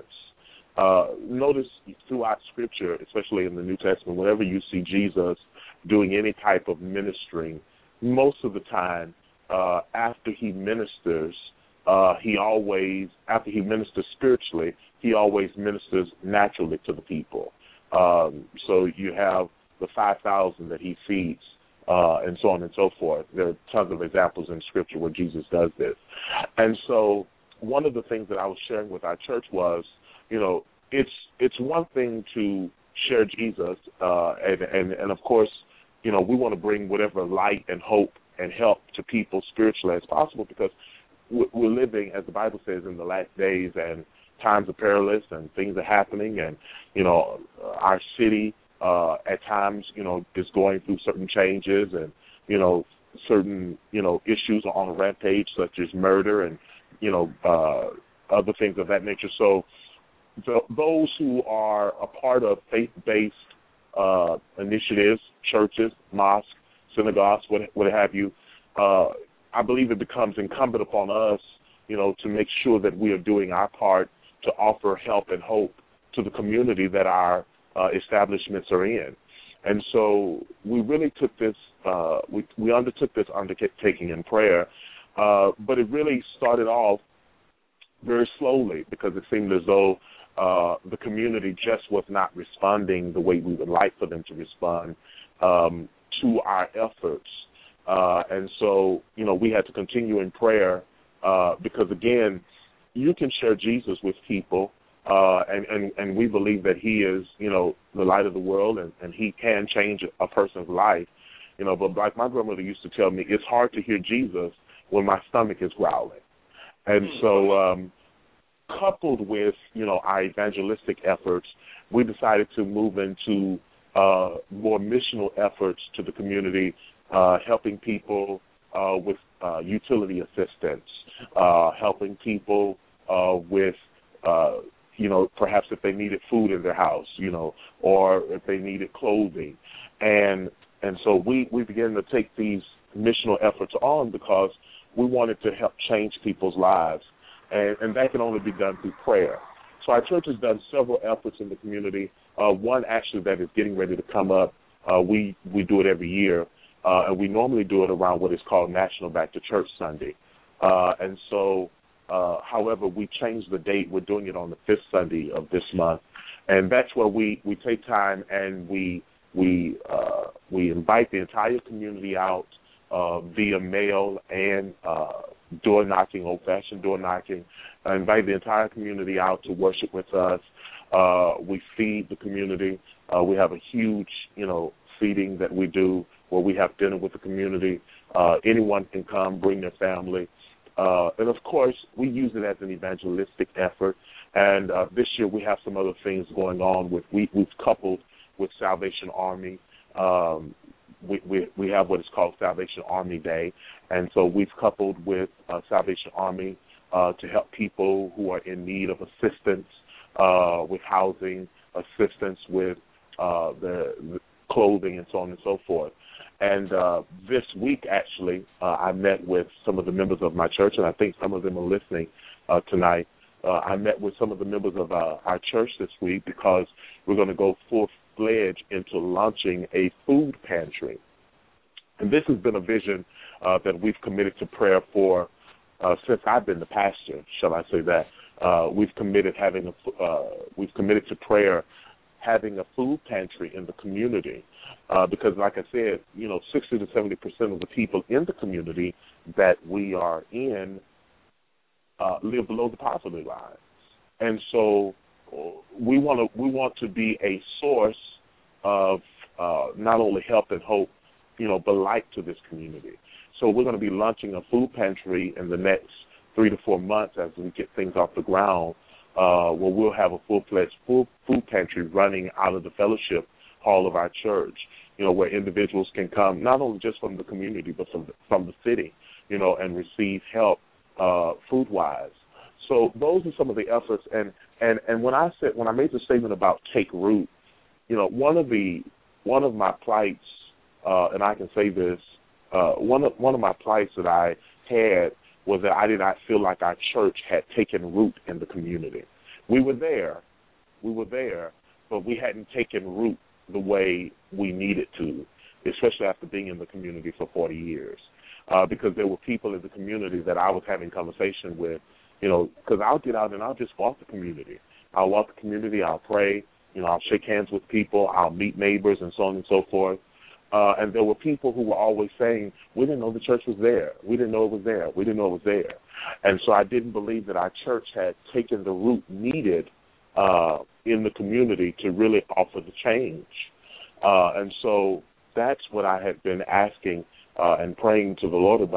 Uh, notice throughout Scripture, especially in the New Testament, whenever you see Jesus doing any type of ministering, most of the time uh, after he ministers, uh, he always, after he ministers spiritually, he always ministers naturally to the people. Um, so you have the five thousand that he feeds, uh, and so on and so forth. There are tons of examples in Scripture where Jesus does this. And so one of the things that I was sharing with our church was, you know, it's it's one thing to share Jesus, uh, and, and, and, of course, you know, we want to bring whatever light and hope and help to people spiritually as possible, because we're living, as the Bible says, in the last days, and times are perilous and things are happening, and you know, our city uh, at times, you know, is going through certain changes, and you know, certain you know issues are on a rampage, such as murder and you know uh, other things of that nature. So, the, those who are a part of faith-based uh, initiatives, churches, mosques, synagogues, what, what have you, uh, I believe it becomes incumbent upon us, you know, to make sure that we are doing our part to offer help and hope to the community that our uh, establishments are in. And so we really took this, uh, we, we undertook this undertaking in prayer, uh, but it really started off very slowly because it seemed as though uh, the community just was not responding the way we would like for them to respond um, to our efforts. Uh, and so, you know, we had to continue in prayer uh, because, again, you can share Jesus with people, uh, and, and, and we believe that he is, you know, the light of the world, and, and he can change a person's life. You know, but like my grandmother used to tell me, it's hard to hear Jesus when my stomach is growling. And so um, coupled with, you know, our evangelistic efforts, we decided to move into uh, more missional efforts to the community, uh, helping people uh, with uh, utility assistance, uh, helping people uh, with, uh, you know, perhaps if they needed food in their house, you know, or if they needed clothing. And and so we, we began to take these missional efforts on because we wanted to help change people's lives. And, and that can only be done through prayer. So our church has done several efforts in the community. Uh, one actually that is getting ready to come up. Uh, we, we do it every year, uh, and we normally do it around what is called National Back to Church Sunday. Uh, and so, uh, however, we changed the date. We're doing it on the fifth Sunday of this month. And that's where we, we take time and we we uh, we invite the entire community out uh, via mail and uh, door knocking, old-fashioned door knocking. I invite the entire community out to worship with us. Uh, we feed the community. Uh, we have a huge, you know, feeding that we do where we have dinner with the community. Uh, anyone can come, bring their family. Uh, and, of course, we use it as an evangelistic effort. And uh, this year we have some other things going on. With we, we've coupled with Salvation Army. Um, we, we, we have what is called Salvation Army Day. And so we've coupled with uh, Salvation Army uh, to help people who are in need of assistance uh, with housing, assistance with uh, the, the clothing, and so on and so forth. And uh, this week, actually, uh, I met with some of the members of my church, and I think some of them are listening uh, tonight. Uh, I met with some of the members of uh, our church this week because we're going to go full-fledged into launching a food pantry. And this has been a vision uh, that we've committed to prayer for uh, since I've been the pastor, shall I say that. Uh, we've committed having a, uh, we've committed to prayer having a food pantry in the community uh, because, like I said, you know, sixty to seventy percent of the people in the community that we are in uh, live below the poverty line. And so we want to we want to be a source of uh, not only help and hope, you know, but light to this community. So we're going to be launching a food pantry in the next three to four months as we get things off the ground, uh, where we'll have a full-fledged full food pantry running out of the fellowship hall of our church, you know, where individuals can come not only just from the community but from the, from the city, you know, and receive help uh, food-wise. So those are some of the efforts. And, and, and when I said when I made the statement about take root, you know, one of the one of my plights, uh, and I can say this, uh, one of one of my plights that I had was that I did not feel like our church had taken root in the community. We were there, we were there, but we hadn't taken root the way we needed to, especially after being in the community for forty years, uh, because there were people in the community that I was having conversation with, you know, because I'll get out and I'll just walk the community. I'll walk the community, I'll pray, you know, I'll shake hands with people, I'll meet neighbors and so on and so forth. Uh, and there were people who were always saying, we didn't know the church was there. We didn't know it was there. We didn't know it was there. And so I didn't believe that our church had taken the root needed uh, in the community to really offer the change. Uh, and so that's what I had been asking uh, and praying to the Lord about,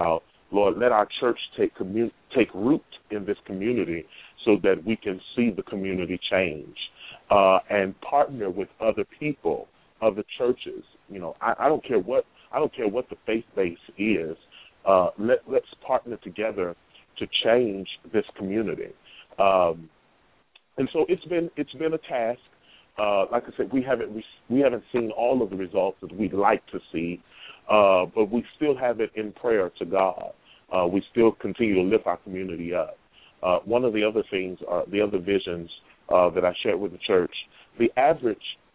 Lord, let our church take commun- take root in this community so that we can see the community change uh, and partner with other people, other churches. You know, I, I don't care what I don't care what the faith base is. Uh, let, let's partner together to change this community. Um, and so it's been it's been a task. Uh, like I said, we haven't we haven't seen all of the results that we'd like to see, uh, but we still have it in prayer to God. Uh, we still continue to lift our community up. Uh, one of the other things, uh, the other visions uh, that I shared with the church, the average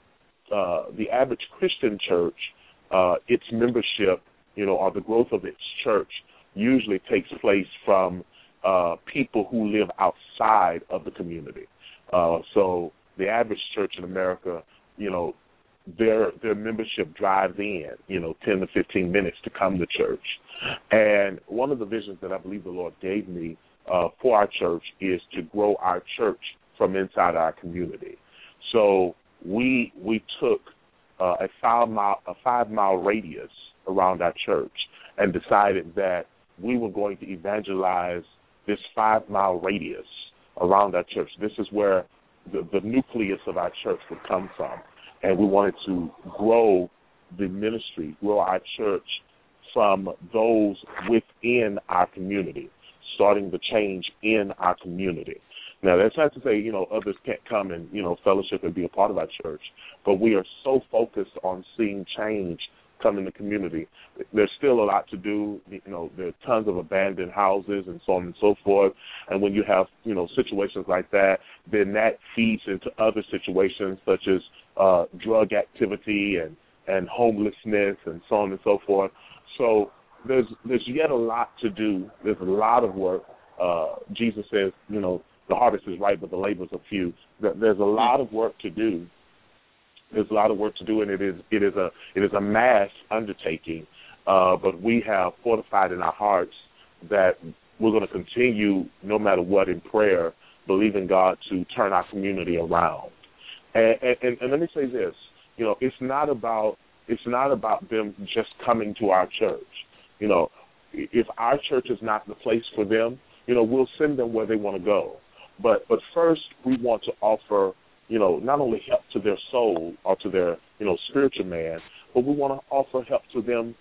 uh, the average Christian church, uh, its membership, you know, or the growth of its church usually takes place from uh, people who live outside of the community. Uh, so the average church in America, you know, their their membership drives in, you know, ten to fifteen minutes to come to church. And one of the visions that I believe the Lord gave me uh, for our church is to grow our church from inside our community. So we we took uh, a five mile a five mile radius around our church and decided that we were going to evangelize this five mile radius around our church. This is where the, the nucleus of our church would come from. And we wanted to grow the ministry, grow our church from those within our community, starting the change in our community. Now, that's not to say, you know, others can't come and, you know, fellowship and be a part of our church, but we are so focused on seeing change come in the community. There's still a lot to do. You know, there are tons of abandoned houses and so on and so forth. And when you have, you know, situations like that, then that feeds into other situations such as uh, drug activity and, and homelessness and so on and so forth. So there's there's yet a lot to do. There's a lot of work. Uh, Jesus says, you know, the harvest is ripe, but the laborers are few. There's a lot of work to do. There's a lot of work to do, and it is it is a it is a mass undertaking. Uh, but we have fortified in our hearts that we're going to continue, no matter what, in prayer, believing God to turn our community around. And, and, and let me say this: you know, it's not about it's not about them just coming to our church. You know, if our church is not the place for them, you know, we'll send them where they want to go. But but first, we want to offer, you know, not only help to their soul or to their, you know, spiritual man, but we want to offer help to them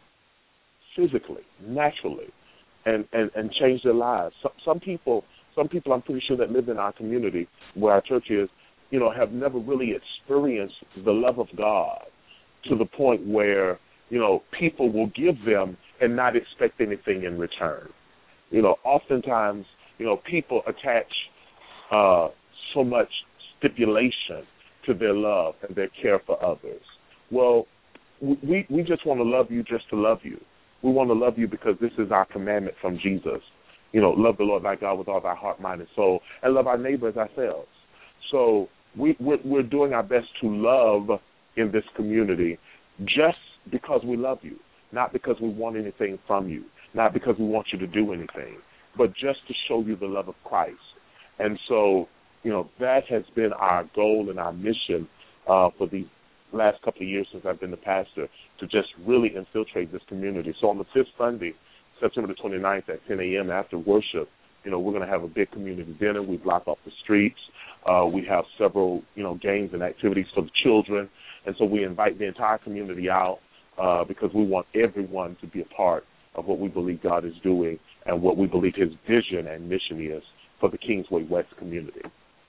physically, naturally, and, and, and change their lives. Some, some people, some people I'm pretty sure that live in our community where our church is, you know, have never really experienced the love of God to the point where, you know, people will give them and not expect anything in return. You know, oftentimes, you know, people attach uh, so much stipulation to their love and their care for others. Well, we we just want to love you just to love you. We want to love you because this is our commandment from Jesus. You know, love the Lord thy God with all thy heart, mind, and soul, and love our neighbor as ourselves. So we, we're, we're doing our best to love in this community just because we love you, not because we want anything from you, not because we want you to do anything, but just to show you the love of Christ. And so, you know, that has been our goal and our mission uh, for the last couple of years since I've been the pastor, to just really infiltrate this community. So on the fifth Sunday, September the twenty-ninth at ten a.m. after worship, you know, we're going to have a big community dinner. We block off the streets. Uh, we have several, you know, games and activities for the children. And so we invite the entire community out uh, because we want everyone to be a part of what we believe God is doing and what we believe his vision and mission is for the Kingsway West community.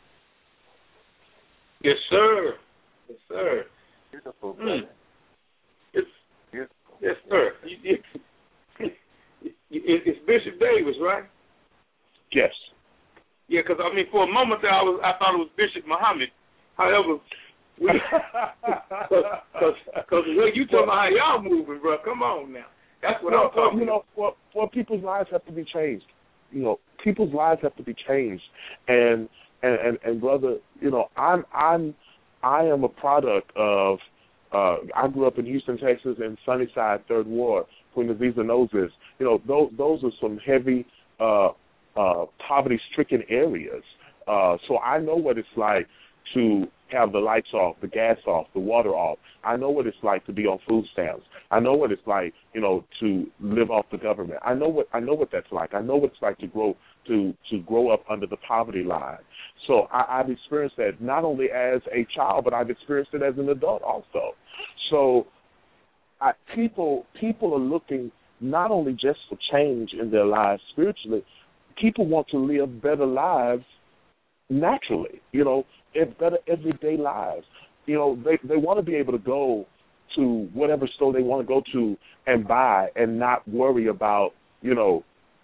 Yes, sir. Yes, sir. Beautiful. Mm. It's, Beautiful. Yes, sir. You, you, you, it's Bishop Davis, right? Yes. Yeah, because, I mean, for a moment there, I was I thought it was Bishop Muhammad. However, because the way you talking about how y'all moving, bro, come on now. That's what well, I'm talking you know, about. well, well, people's lives have to be changed. You know, people's lives have to be changed. And and, and, and brother, you know, I'm I'm I am a product of uh, I grew up in Houston, Texas, in Sunnyside, Third Ward. Queen Aziza knows this. You know, those those are some heavy uh, uh, poverty-stricken areas. Uh, so I know what it's like to have the lights off, the gas off, the water off. I know what it's like to be on food stamps. I know what it's like, you know, to live off the government. I know what I know what that's like. I know what it's like to grow to to grow up under the poverty line. So I, I've experienced that not only as a child, but I've experienced it as an adult also. So I, people people are looking not only just for change in their lives spiritually. People want to live better lives naturally, you know, better everyday lives. You know, they they want to be able to go to whatever store they want to go to and buy and not worry about, you know,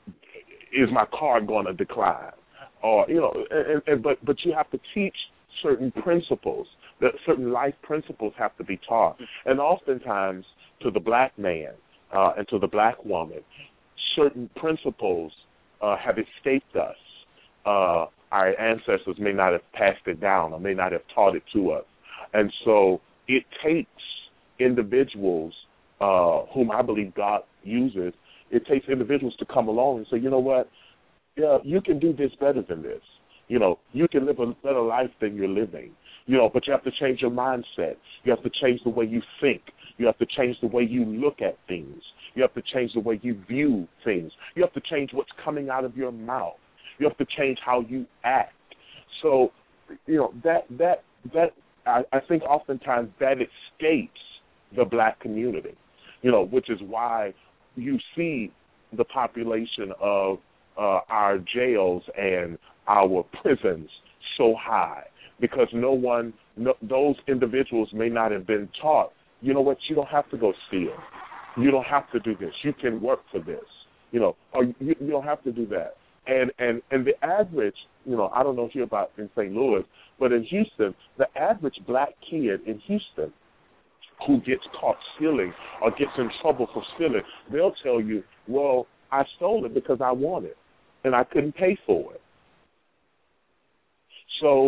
is my car going to decline? Or, you know, and, and, but, but you have to teach certain principles, that certain life principles have to be taught. And oftentimes to the black man uh, and to the black woman, certain principles uh, have escaped us. Uh, our ancestors may not have passed it down or may not have taught it to us. And so it takes individuals uh, whom I believe God uses, it takes individuals to come along and say, you know what, yeah, you can do this better than this. You know, you can live a better life than you're living. You know, but you have to change your mindset. You have to change the way you think. You have to change the way you look at things. You have to change the way you view things. You have to change what's coming out of your mouth. You have to change how you act. So, you know, that that that I, I think oftentimes that escapes the black community, you know, which is why you see the population of uh, our jails and our prisons so high, because no one, no, those individuals may not have been taught, you know what, you don't have to go steal. You don't have to do this. You can work for this, you know, or you, you don't have to do that. And, and and the average, you know, I don't know here about in Saint Louis, but in Houston, the average black kid in Houston who gets caught stealing or gets in trouble for stealing, they'll tell you, well, I stole it because I wanted it and I couldn't pay for it. So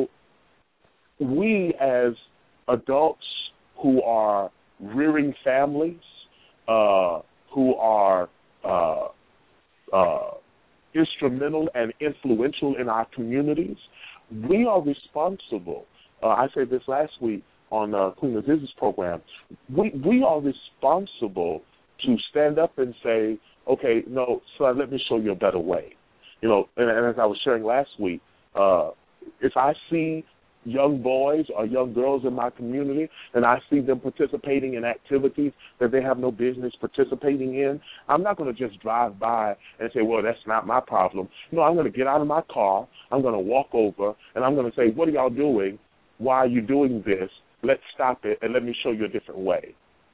we as adults who are rearing families, uh, who are uh, uh, instrumental and influential in our communities, we are responsible. Uh, I said this last week on uh, Queen Aziz's program. We we are responsible to stand up and say, okay, no, son, let me show you a better way. You know, and, and as I was sharing last week, uh, if I see young boys or young girls in my community and I see them participating in activities that they have no business participating in, I'm not going to just drive by and say, well, that's not my problem. No, I'm going to get out of my car, I'm going to walk over, and I'm going to say, what are y'all doing? Why are you doing this? Let's stop it, and let me show you a different way.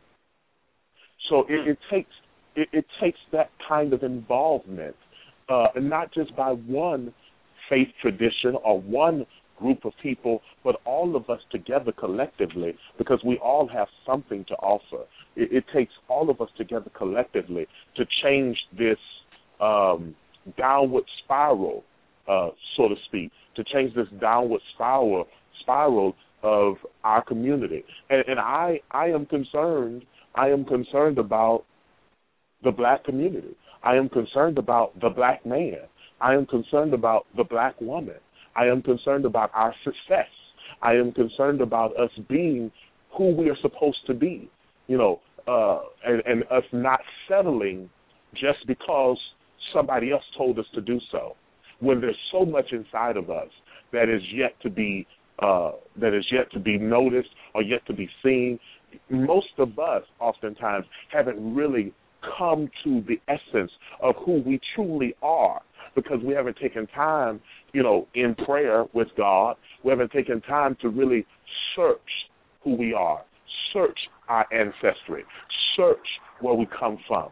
So it, it takes it, it takes that kind of involvement, uh, and not just by one faith tradition or one group of people, but all of us together collectively, because we all have something to offer. It, it takes all of us together collectively to change this um, downward spiral, uh, so to speak, to change this downward spiral spiral of our community. And, and I, I am concerned, I am concerned about the black community. I am concerned about the black man. I am concerned about the black woman. I am concerned about our success. I am concerned about us being who we are supposed to be, you know, uh, and, and us not settling just because somebody else told us to do so, when there's so much inside of us that is yet to be uh, that is yet to be noticed or yet to be seen. Most of us oftentimes haven't really come to the essence of who we truly are, because we haven't taken time, you know, in prayer with God. We haven't taken time to really search who we are, search our ancestry, search where we come from.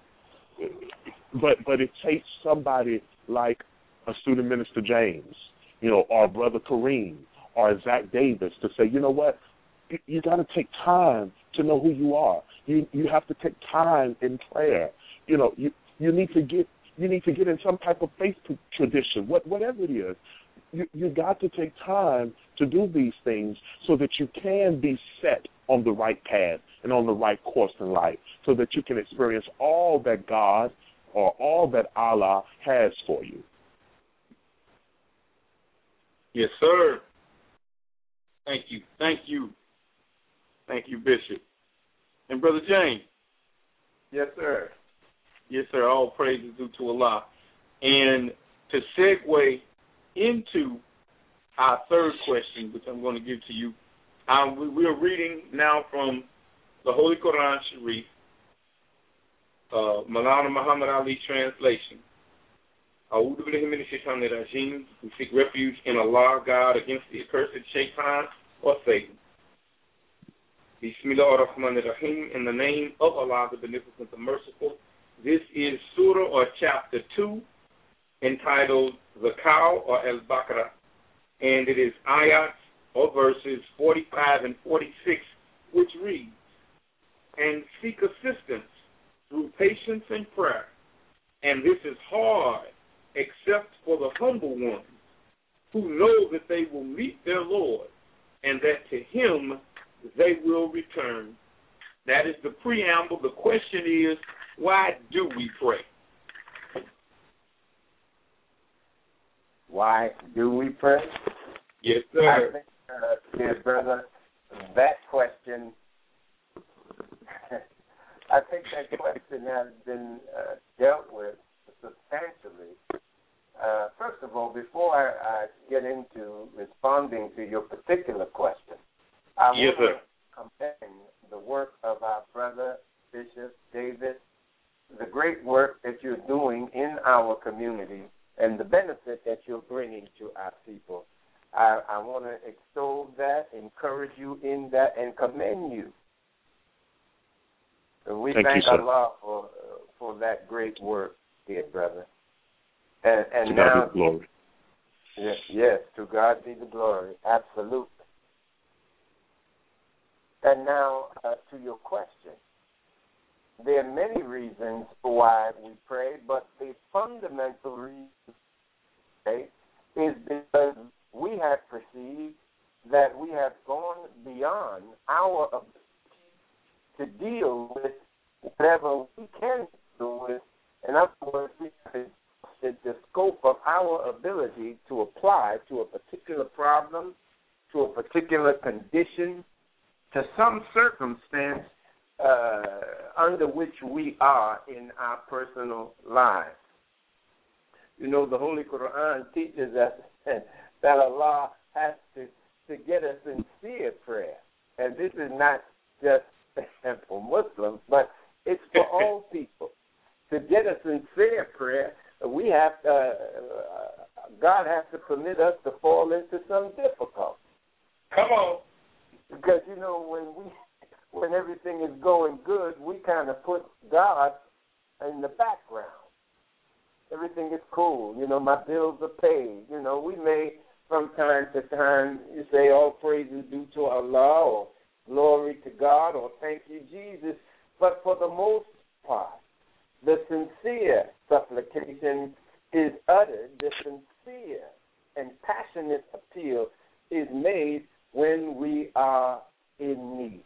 But but it takes somebody like a student minister James, you know, or Brother Kareem, or Zach Davis to say, you know what, you, you got to take time to know who you are. You you have to take time in prayer. You know, you you need to get you need to get in some type of faith tradition, what whatever it is. You you got to take time to do these things so that you can be set on the right path and on the right course in life, so that you can experience all that God or all that Allah has for you. Yes, sir. Thank you. Thank you. Thank you, Bishop. And Brother James. Yes, sir. Yes, sir. All praises due to Allah. And to segue into our third question, which I'm going to give to you, um, we, we are reading now from the Holy Quran Sharif, uh, Maulana Muhammad Ali translation. A'udhu billahi minash shaitanir rajim. We seek refuge in Allah, God, against the accursed shaitan or Satan. Bismillah ar-Rahman ar-Rahim. In the name of Allah, the Beneficent, the Merciful. This is Surah or Chapter two, entitled The Cow or Al-Baqarah, and it is ayats or verses forty-five and forty-six, which reads, and seek assistance through patience and prayer, and this is hard except for the humble ones who know that they will meet their Lord and that to him they will return. That is the preamble. The question is, why do we pray? Why do we pray? Yes, sir. I think, uh, dear brother, that question, I think that question has been uh, dealt with substantially. Uh, first of all, before I, I get into responding to your particular question, I yes, want sir. to commend the work of our brother, Bishop David, the great work that you're doing in our community and the benefit that you're bringing to our people. I, I want to extol that, encourage you in that, and commend you. And we thank thank you, Allah for uh, for that great work, dear brother. And, and to now, God be the glory. Yes, yes, to God be the glory, absolutely. And now, uh, to your question, there are many reasons why we pray, but the fundamental reason okay, is because we have perceived that we have gone beyond our ability to deal with whatever we can deal with. In other words, we have exhausted the scope of our ability to apply to a particular problem, to a particular condition, to some circumstance uh, under which we are in our personal lives. You know, the Holy Quran teaches us that Allah has to, to get a sincere prayer. And this is not just for Muslims, but it's for all people. To get a sincere prayer, we have to, uh, God has to permit us to fall into some difficulty. Come on. Because, you know, when we when everything is going good, we kind of put God in the background. Everything is cool. You know, my bills are paid. You know, we may, from time to time, you say, all praise is due to Allah, or glory to God, or thank you, Jesus. But for the most part, the sincere supplication is uttered, the sincere and passionate appeal is made when we are in need.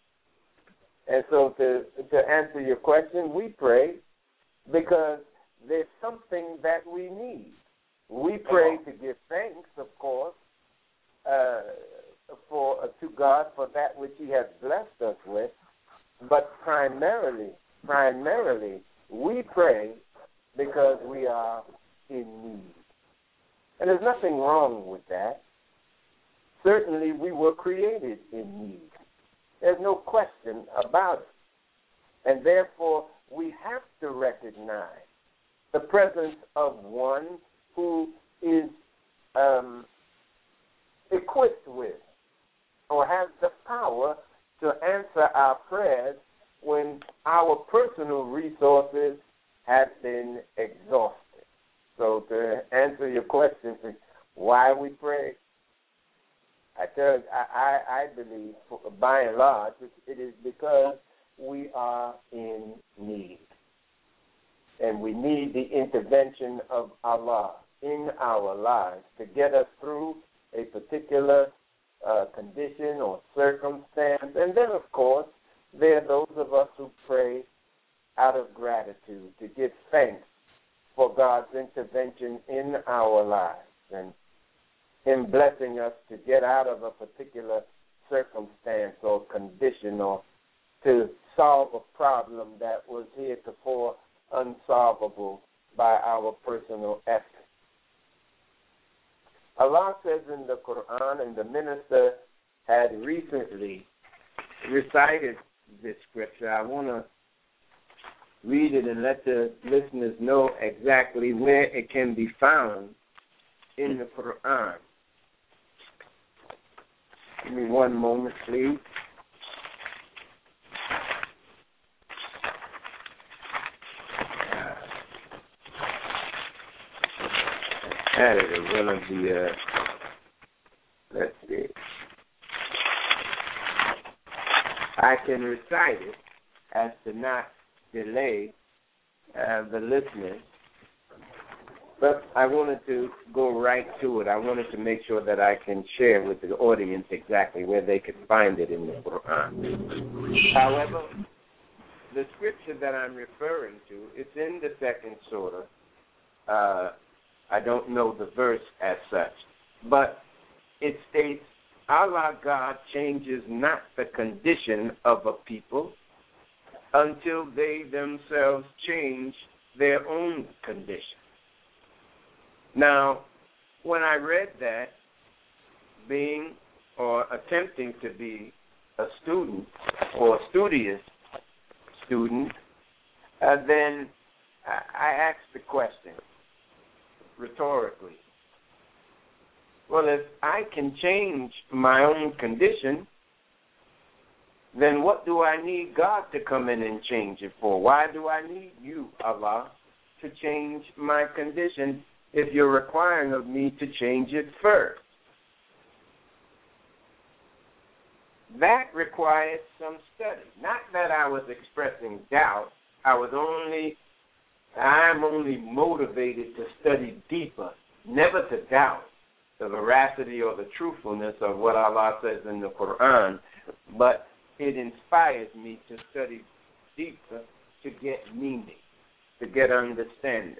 And so to, to answer your question, we pray because there's something that we need. We pray to give thanks, of course, uh, for uh, to God for that which He has blessed us with, but primarily, primarily, we pray because we are in need. And there's nothing wrong with that. Certainly, we were created in need. There's no question about it. And therefore, we have to recognize the presence of one who is um, equipped with or has the power to answer our prayers when our personal resources have been exhausted. So to answer your question, why we pray, I tell you, I, I, I believe, by and large, it is because we are in need. And we need the intervention of Allah in our lives to get us through a particular uh, condition or circumstance. And then, of course, there are those of us who pray out of gratitude to give thanks for God's intervention in our lives. And in blessing us to get out of a particular circumstance or condition or to solve a problem that was heretofore unsolvable by our personal effort. Allah says in the Quran, and the minister had recently recited this scripture. I want to read it and let the listeners know exactly where it can be found in the Quran. Give me one moment, please. That is one of the, uh, let's see. I can recite it as to not delay uh, the listeners, but I wanted to go right to it. I wanted to make sure that I can share with the audience exactly where they could find it in the Quran. However, the scripture that I'm referring to, it's in the second surah. Uh, I don't know the verse as such, but it states, Allah God changes not the condition of a people until they themselves change their own condition. Now, when I read that, being or attempting to be a student or a studious student, uh, then I asked the question rhetorically. Well, if I can change my own condition, then what do I need God to come in and change it for? Why do I need you, Allah, to change my condition if you're requiring of me to change it first? That required some study. Not that I was expressing doubt. I was only, I'm only motivated to study deeper, never to doubt the veracity or the truthfulness of what Allah says in the Quran, but it inspires me to study deeper to get meaning, to get understanding.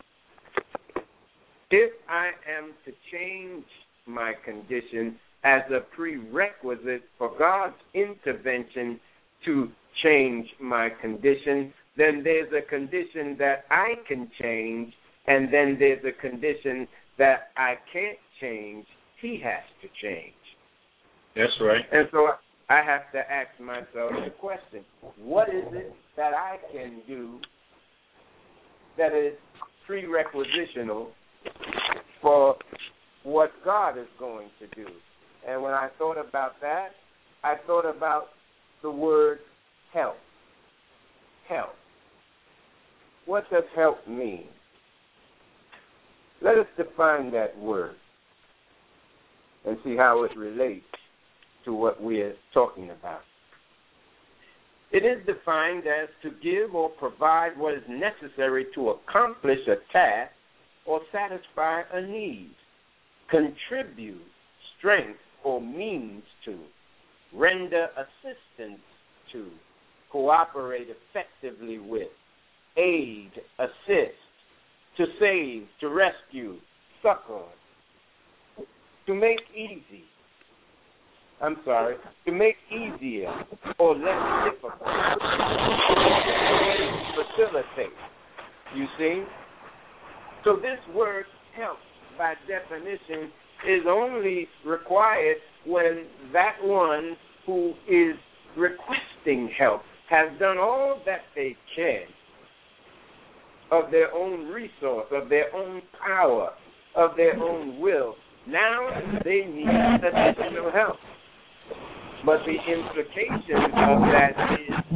If I am to change my condition as a prerequisite for God's intervention to change my condition, then there's a condition that I can change, and then there's a condition that I can't change. He has to change. That's right. And so I have to ask myself the question, what is it that I can do that is prerequisitional for what God is going to do? And when I thought about that, I thought about the word help. Help. What does help mean? Let us define that word and see how it relates to what we are talking about. It is defined as to give or provide what is necessary to accomplish a task or satisfy a need, contribute strength or means to, render assistance to, cooperate effectively with, aid, assist, to save, to rescue, succor, to make easy, I'm sorry, to make easier or less difficult, facilitate, you see? So this word help, by definition, is only required when that one who is requesting help has done all that they can of their own resource, of their own power, of their own will. Now they need additional help. But the implication of that is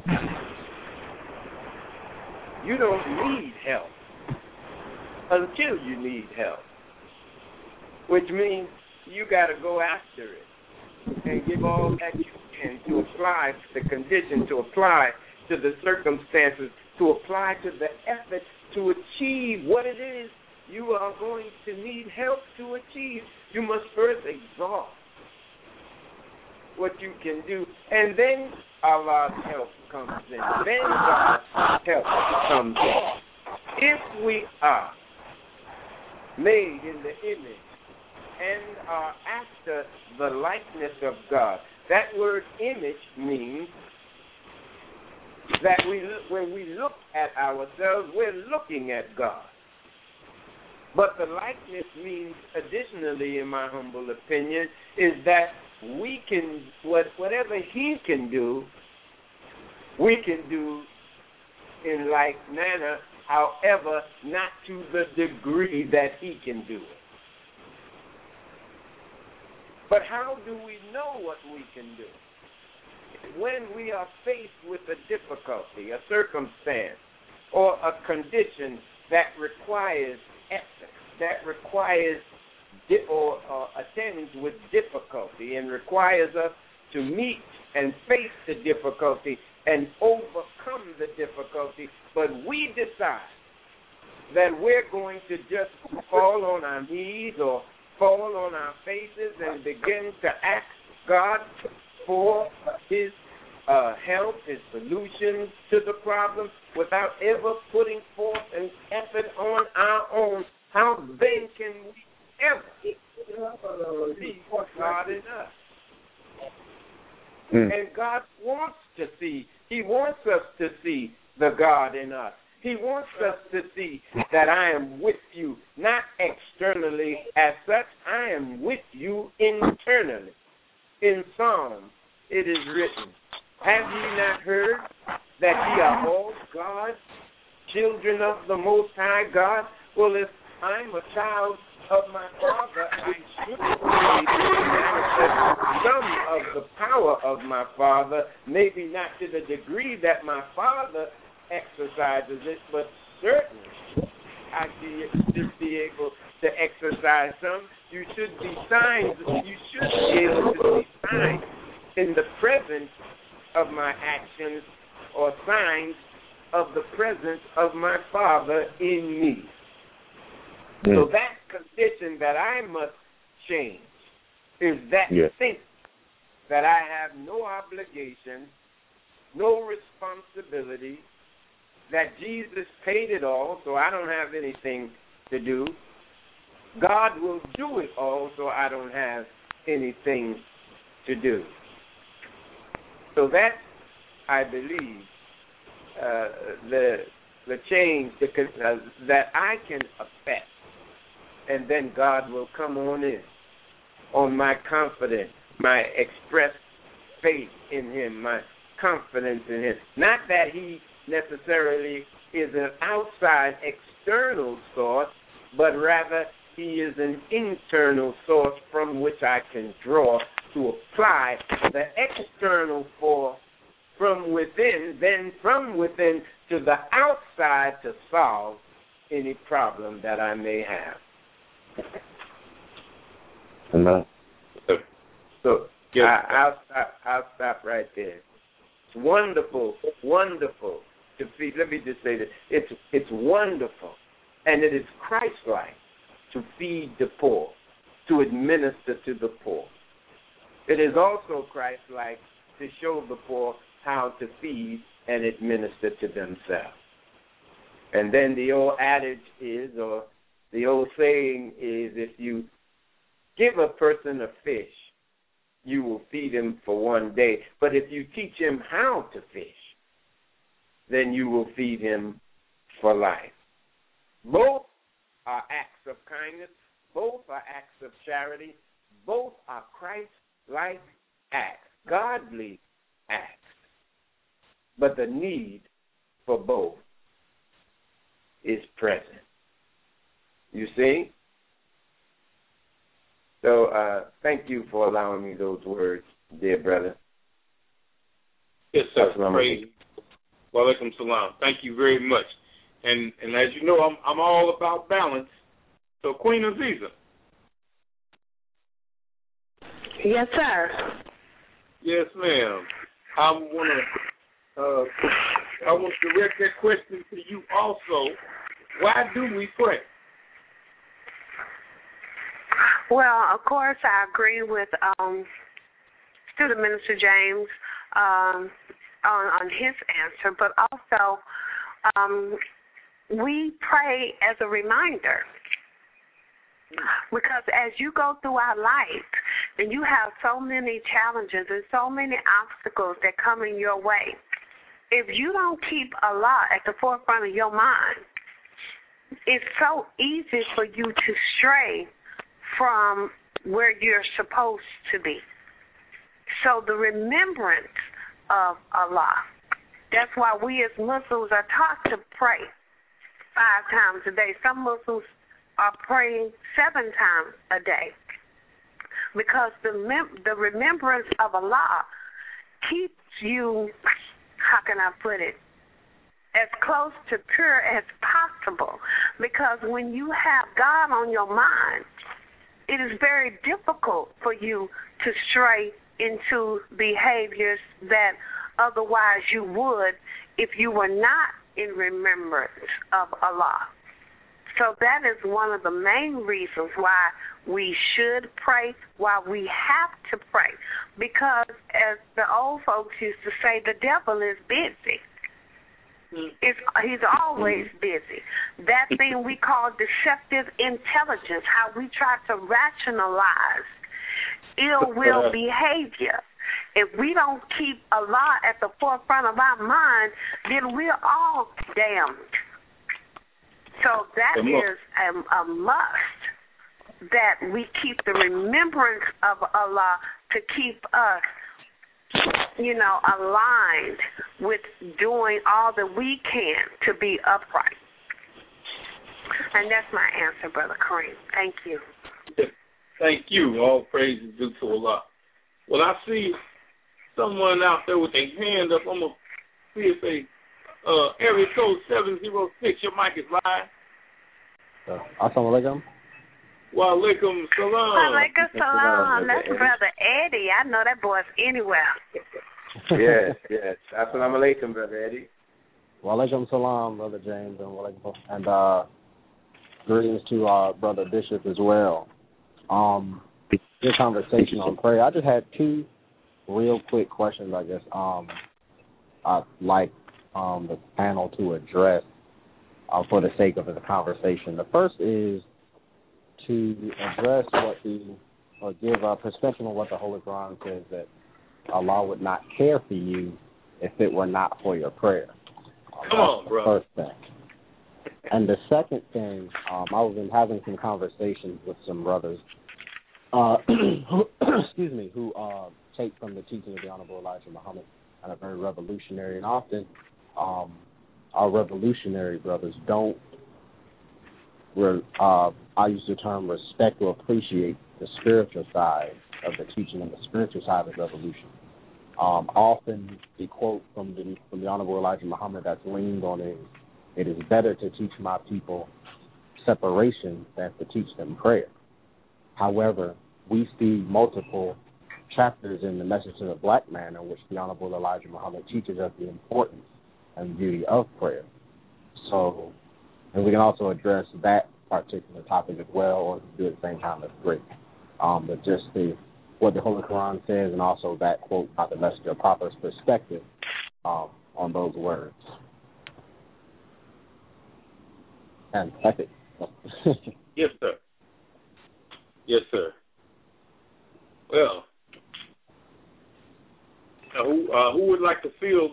you don't need help until you need help, which means you got to go after it and give all that you can to apply to the condition, to apply to the circumstances, to apply to the effort to achieve what it is you are going to need help to achieve. You must first exhaust what you can do, and then Allah's help comes in. Then God's help comes in. If we are made in the image and are after the likeness of God. That word image means that we, when we look at ourselves, we're looking at God. But the likeness means, additionally, in my humble opinion, is that we can, what, whatever He can do, we can do in like manner, however, not to the degree that He can do it. But how do we know what we can do? When we are faced with a difficulty, a circumstance, or a condition that requires effort, that requires di- or uh, attends with difficulty and requires us to meet and face the difficulty and overcome the difficulty, but we decide that we're going to just fall on our knees or fall on our faces and begin to ask God for His uh, help, His solutions to the problem without ever putting forth an effort on our own, how then can we ever see God in us? Mm. And God wants to see, He wants us to see the God in us. He wants us to see that I am with you, not externally as such, I am with you internally. In Psalms, it is written, have ye not heard that ye are all God's children of the Most High God? Well, if I'm a child of my Father, I should manifest some of the power of my Father, maybe not to the degree that my Father exercises it, but certainly I should be able to exercise some. You should be signs, you should be able to see signs in the presence of my actions or signs of the presence of my Father in me. Mm. So that condition that I must change is that yeah. sense that I have no obligation, no responsibility, that Jesus paid it all, so I don't have anything to do. God will do it all, so I don't have anything to do. So that, I believe, uh, the the change the, uh, that I can affect, and then God will come on in, on my confidence, my expressed faith in Him, my confidence in Him. Not that He necessarily is an outside external source, but rather He is an internal source from which I can draw to apply the external force from within, then from within to the outside to solve any problem that I may have. Amen. So yeah. I, I'll stop. I'll stop right there. It's wonderful, wonderful to feed. Let me just say this: it's it's wonderful, and it is Christ-like to feed the poor, to administer to the poor. It is also Christ-like to show the poor how to feed and administer to themselves. And then the old adage is, or the old saying is, if you give a person a fish, you will feed him for one day. But if you teach him how to fish, then you will feed him for life. Both are acts of kindness. Both are acts of charity. Both are Christ-like acts, godly acts. But the need for both is present. You see? So uh, thank you for allowing me those words, dear brother. Yes, sir. Praise. Wa alaikum salam. Thank you very much. And and as you know, I'm I'm all about balance. So Queen Aziza. Yes, sir. Yes, ma'am. I wanna uh, I want to direct that question to you also. Why do we pray? Well, of course, I agree with um, Student Minister James um, on, on his answer, but also um, we pray as a reminder. Because as you go through our life and you have so many challenges and so many obstacles that come in your way, if you don't keep Allah at the forefront of your mind, it's so easy for you to stray from where you're supposed to be. So the remembrance of Allah, that's why we as Muslims are taught to pray five times a day. Some Muslims are praying seven times a day because the mem- the remembrance of Allah keeps you, how can I put it, as close to pure as possible. Because when you have God on your mind, it is very difficult for you to stray into behaviors that otherwise you would if you were not in remembrance of Allah. So that is one of the main reasons why we should pray, why we have to pray. Because as the old folks used to say, the devil is busy. It's, he's always busy. That thing we call deceptive intelligence, how we try to rationalize ill will behavior. If we don't keep Allah at the forefront of our mind, then we're all damned. So that is a, a must, that we keep the remembrance of Allah to keep us, you know, aligned with doing all that we can to be upright. And that's my answer, Brother Kareem. Thank you. Thank you. All praise is due to Allah. Well, I see someone out there with a hand up. I'm going to see if they, uh, area code seven zero six, your mic is live. Uh, Assalamu alaikum. Wa alaikum salam. Wa alaikum salam. That's Brother Eddie. I know that boy's anywhere. Yes, yes. Assalamu alaikum, Brother Eddie. Wa alaikum salam, Brother James, and wa alaikum, and uh, greetings to our Brother Bishop as well. Um, good conversation on prayer. I just had two real quick questions, I guess. Um, I'd like um, the panel to address uh, for the sake of the conversation. The first is to address what the, or give a perspective on what the Holy Quran says, that Allah would not care for you if it were not for your prayer. Um, Come on, bro. First thing. And the second thing, um, I've been having some conversations with some brothers, uh, who, excuse me, who uh, take from the teaching of the Honorable Elijah Muhammad and are very revolutionary. And often um, our revolutionary brothers don't, uh, I use the term respect or appreciate the spiritual side of the teaching and the spiritual side of revolution. Um, often the quote from the, from the Honorable Elijah Muhammad that's leaned on is, it is better to teach my people separation than to teach them prayer. However, we see multiple chapters in the Message to the Black Man in which the Honorable Elijah Muhammad teaches us the importance and beauty of prayer. So, and we can also address that particular topic as well, or do it at the same time, that's great. Um, but just the, what the Holy Quran says, and also that quote by the Messenger of Prophet's perspective um, on those words. And that's it. Yes, sir. Yes, sir. Well, uh, who, uh, who would like to feel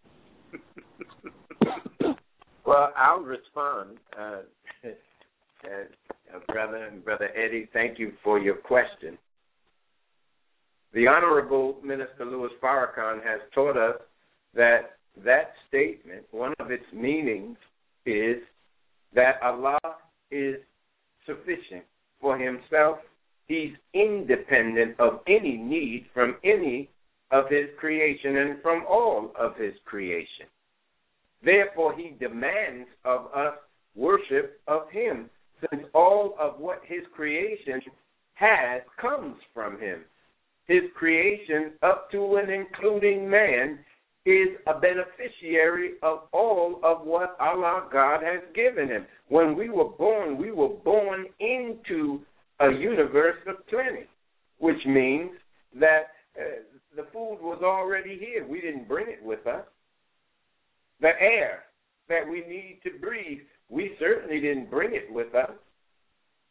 that? Well, I'll respond. Uh, uh, brother and Brother Eddie, thank you for your question. The Honorable Minister Louis Farrakhan has taught us that that statement, one of its meanings is that Allah is sufficient for himself. He's independent of any need from any of his creation and from all of his creation. Therefore, he demands of us worship of him, since all of what his creation has comes from him. His creation, up to and including man, is a beneficiary of all of what Allah God has given him. When we were born, we were born into a universe of plenty, which means that uh, the food was already here. We didn't bring it with us. The air that we need to breathe, we certainly didn't bring it with us.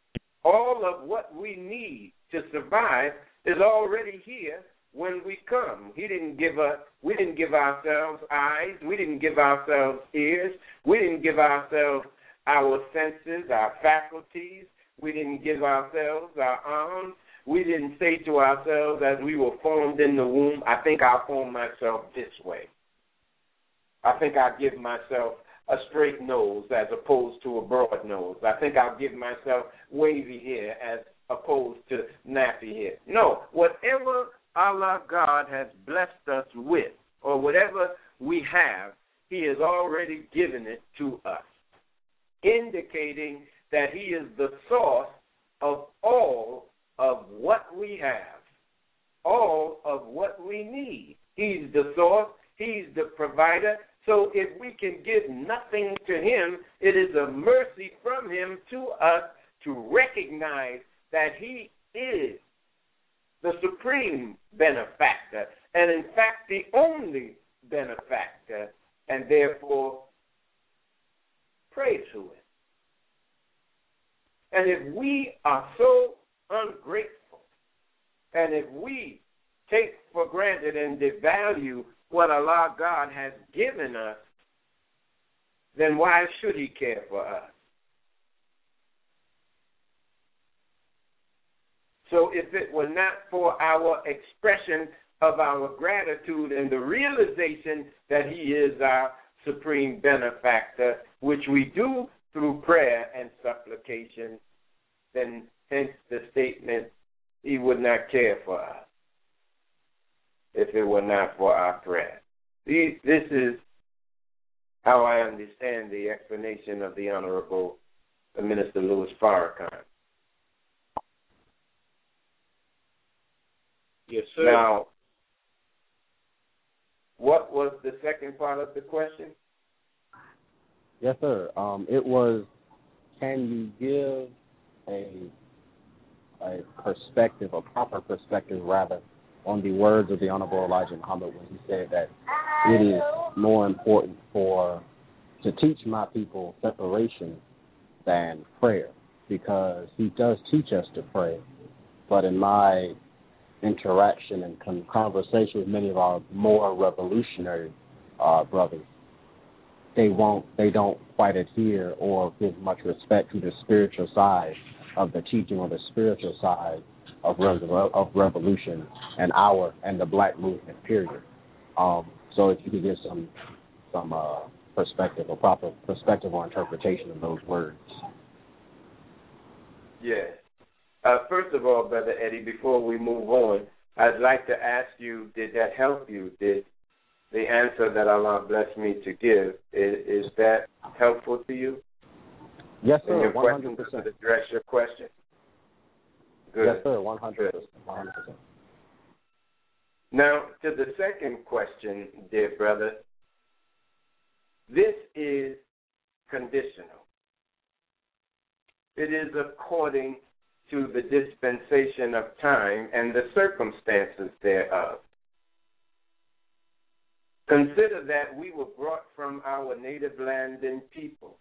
all of what we need to survive is already here when we come. He didn't give us, we didn't give ourselves eyes, we didn't give ourselves ears, we didn't give ourselves our senses, our faculties, we didn't give ourselves our arms. We didn't say to ourselves as we were formed in the womb, I think I'll form myself this way. I think I'll give myself a straight nose as opposed to a broad nose. I think I'll give myself wavy hair as opposed to nappy hair. No, whatever Allah God has blessed us with, or whatever we have, He has already given it to us, indicating that He is the source of all of what we have, all of what we need. He's the source. He's the provider. So if we can give nothing to Him, it is a mercy from Him to us to recognize that He is the supreme benefactor, and in fact the only benefactor, and therefore pray to Him. And if we are so ungrateful, and if we take for granted and devalue what Allah God has given us, then why should He care for us? So if it were not for our expression of our gratitude and the realization that He is our supreme benefactor, which we do through prayer and supplication, then hence the statement, He would not care for us if it were not for our prayer. This is how I understand the explanation of the Honorable Minister Louis Farrakhan. Yes, sir. Now, what was the second part of the question? Yes, sir. Um, it was, can you give a a perspective, a proper perspective, rather, on the words of the Honorable Elijah Muhammad when he said that it is more important for to teach my people separation than prayer, because he does teach us to pray. But in my interaction and con- conversation with many of our more revolutionary uh, brothers, they won't, they don't quite adhere or give much respect to the spiritual side of the teaching or the spiritual side of re- of revolution and our and the black movement. Period. Um, so if you could give some some uh, perspective, or proper perspective or interpretation of those words. Yes. Uh, first of all, Brother Eddie, before we move on, I'd like to ask you, did that help you? Did the answer that Allah blessed me to give, is, is that helpful to you? Yes, sir, and your one hundred percent. To address your question? Good. Yes, sir, one hundred percent. one hundred percent. Now, to the second question, dear brother, this is conditional. It is according to the dispensation of time and the circumstances thereof. Consider that we were brought from our native land and people,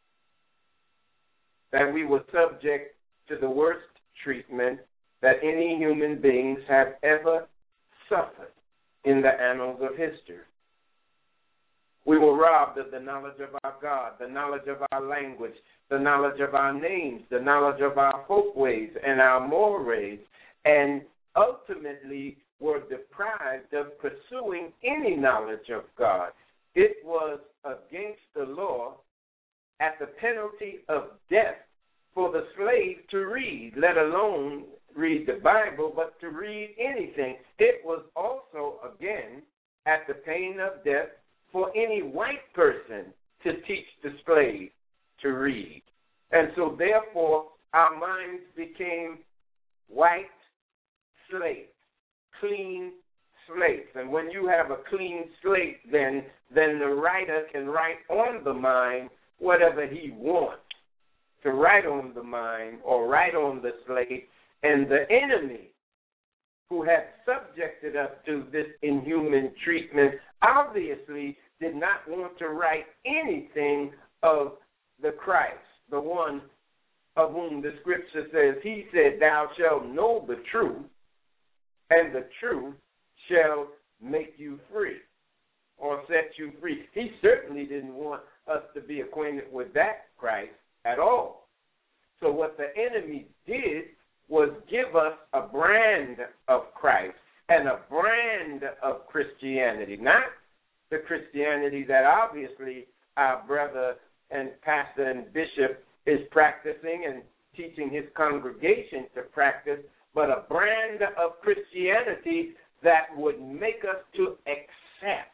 that we were subject to the worst treatment that any human beings have ever suffered in the annals of history. We were robbed of the knowledge of our God, the knowledge of our language, the knowledge of our names, the knowledge of our folkways and our mores, and ultimately were deprived of pursuing any knowledge of God. It was against the law at the penalty of death for the slave to read, let alone read the Bible, but to read anything. It was also, again, at the pain of death for any white person to teach the slave to read. And so, therefore, our minds became white slates, clean slates. And when you have a clean slate, then, then the writer can write on the mind whatever he wants to write on the mind or write on the slate, and the enemy who had subjected us to this inhuman treatment obviously did not want to write anything of the Christ, the one of whom the scripture says, he said, thou shalt know the truth, and the truth shall make you free or set you free. He certainly didn't want us to be acquainted with that Christ at all. So what the enemy did was give us a brand of Christ and a brand of Christianity, not the Christianity that obviously our brother and pastor and bishop is practicing and teaching his congregation to practice, but a brand of Christianity that would make us to accept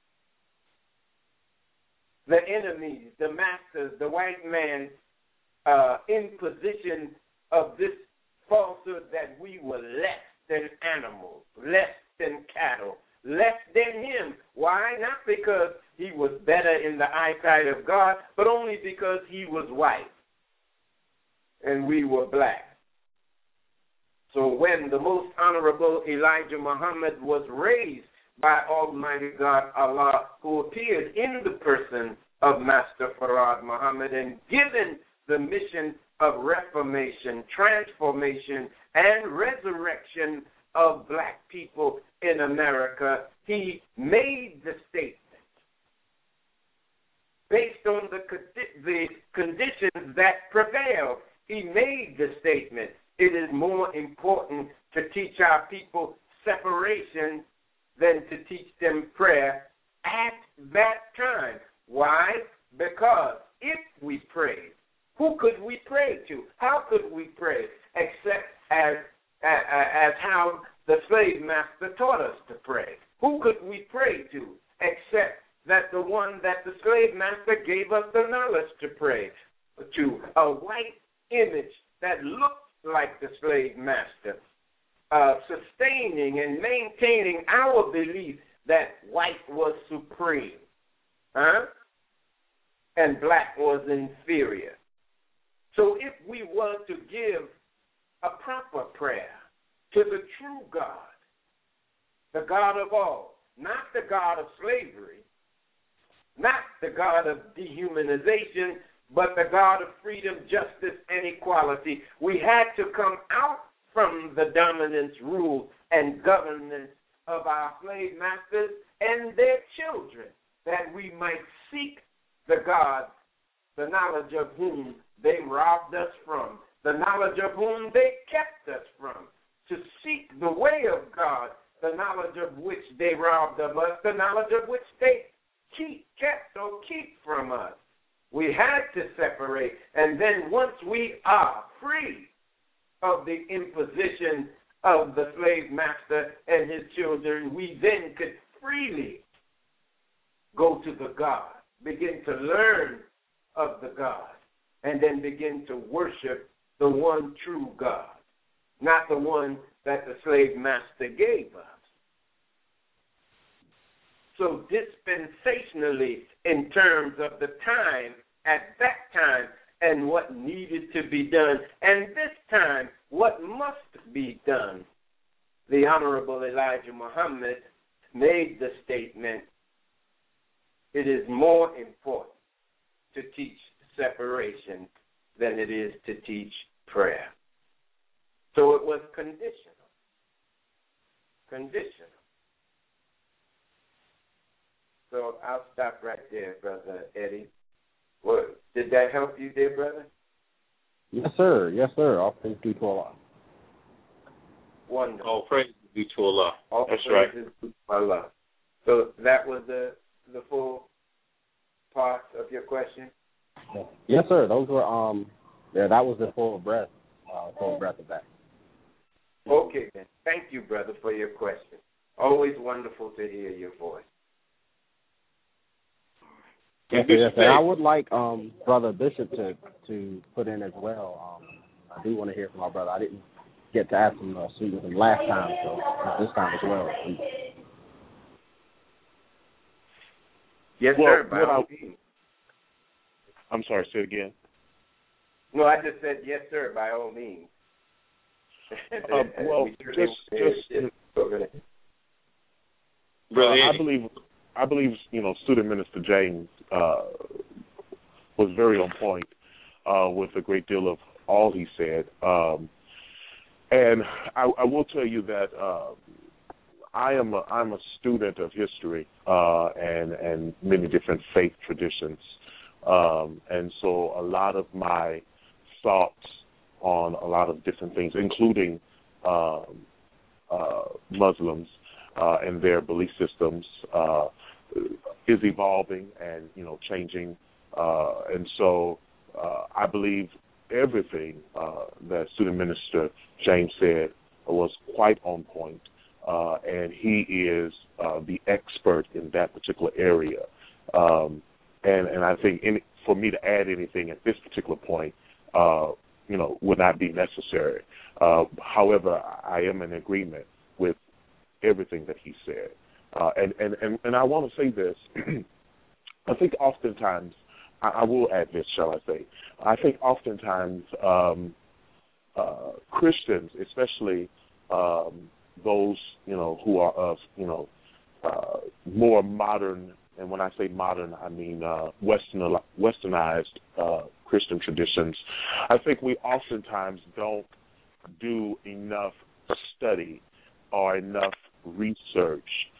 the enemies, the masters, the white man uh, imposition of this falsehood that we were less than animals, less than cattle, less than him. Why? Not because he was better in the eyesight of God, but only because he was white and we were black. So when the most honorable Elijah Muhammad was raised by Almighty God Allah, who appeared in the person of Master Farad Muhammad and given the mission of reformation, transformation, and resurrection of black people in America, he made the statement based on the, the conditions that prevailed. He made the statement, it is more important to teach our people separation than to teach them prayer at that time. Why? Because if we prayed, who could we pray to? How could we pray except as, as, as how the slave master taught us to pray? Who could we pray to except that the one that the slave master gave us the knowledge to pray to, a white image that looked like the slave master, uh, sustaining and maintaining our belief that white was supreme, huh? And black was inferior. So if we were to give a proper prayer to the true God, the God of all, not the God of slavery, not the God of dehumanization, but the God of freedom, justice, and equality, we had to come out from the dominance, rule, and governance of our slave masters and their children, that we might seek the God, the knowledge of whom they robbed us from, the knowledge of whom they kept us from, to seek the way of God, the knowledge of which they robbed of us, the knowledge of which they keep, kept or keep from us. We had to separate, and then once we are free of the imposition of the slave master and his children, we then could freely go to the God, begin to learn of the God, and then begin to worship the one true God, not the one that the slave master gave us. So dispensationally, in terms of the time, at that time, and what needed to be done, and this time, what must be done, the Honorable Elijah Muhammad made the statement, it is more important to teach separation than it is to teach prayer. So it was conditional. Conditional. So I'll stop right there, Brother Eddie. Well, did that help you, dear brother? Yes, sir. Yes, sir. All praise be to Allah. Wonderful. All praise be to Allah. All That's praise right. be to Allah. So that was the the full part of your question? Yes, sir. Those were um. Yeah, that was the full breath. Uh, full breath of that. Okay, then. Thank you, brother, for your question. Always wonderful to hear your voice. Yes, sir, yes, sir. I would like um, Brother Bishop to, to put in as well. Um, I do want to hear from my brother. I didn't get to ask him uh, speak with him last time, so this time as well. Yes, well, sir. By well, all means. I'm sorry, say it again. No, I just said yes, sir, by all means. uh, well, we just, just, just Brother uh, I believe, I believe, you know, Student Minister James uh, was very on point uh, with a great deal of all he said. Um, and I, I will tell you that uh, I am a, I'm a student of history uh, and and many different faith traditions, um, and so a lot of my thoughts on a lot of different things, including um, uh, Muslims uh, and their belief systems, uh, is evolving and you know changing, uh, and so uh, I believe everything uh, that Student Minister James said was quite on point. Uh, and he is uh, the expert in that particular area. Um, and, and I think any, for me to add anything at this particular point, uh, you know, would not be necessary. Uh, however, I am in agreement with everything that he said. Uh, and, and, and, and I want to say this. I think oftentimes, I, I will add this, shall I say, I think oftentimes um, uh, Christians, especially um, those, you know, who are of, you know, uh, more modern, and when I say modern, I mean uh, Western, westernized uh, Christian traditions, I think we oftentimes don't do enough study or enough research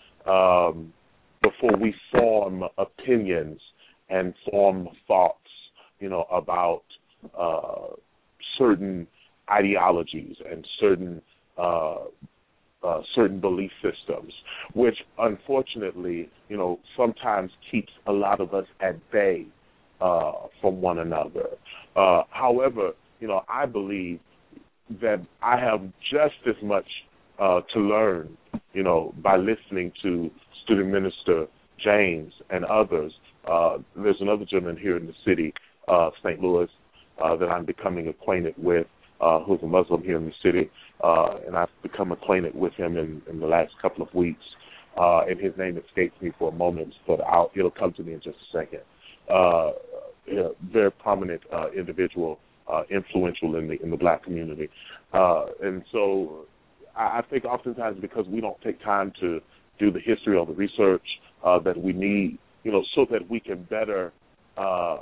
um, before we form opinions and form thoughts, you know, about uh, certain ideologies and certain uh Uh, certain belief systems, which unfortunately, you know, sometimes keeps a lot of us at bay uh, from one another. Uh, however, you know, I believe that I have just as much uh, to learn, you know, by listening to Student Minister James and others. Uh, there's another gentleman here in the city, uh, Saint Louis, uh, that I'm becoming acquainted with, Uh, who's a Muslim here in the city, uh, and I've become acquainted with him in, in the last couple of weeks, uh, and his name escapes me for a moment, but I'll, it'll come to me in just a second. Uh, you know, very prominent uh, individual, uh, influential in the in the black community, uh, and so I, I think oftentimes because we don't take time to do the history or the research uh, that we need, you know, so that we can better uh,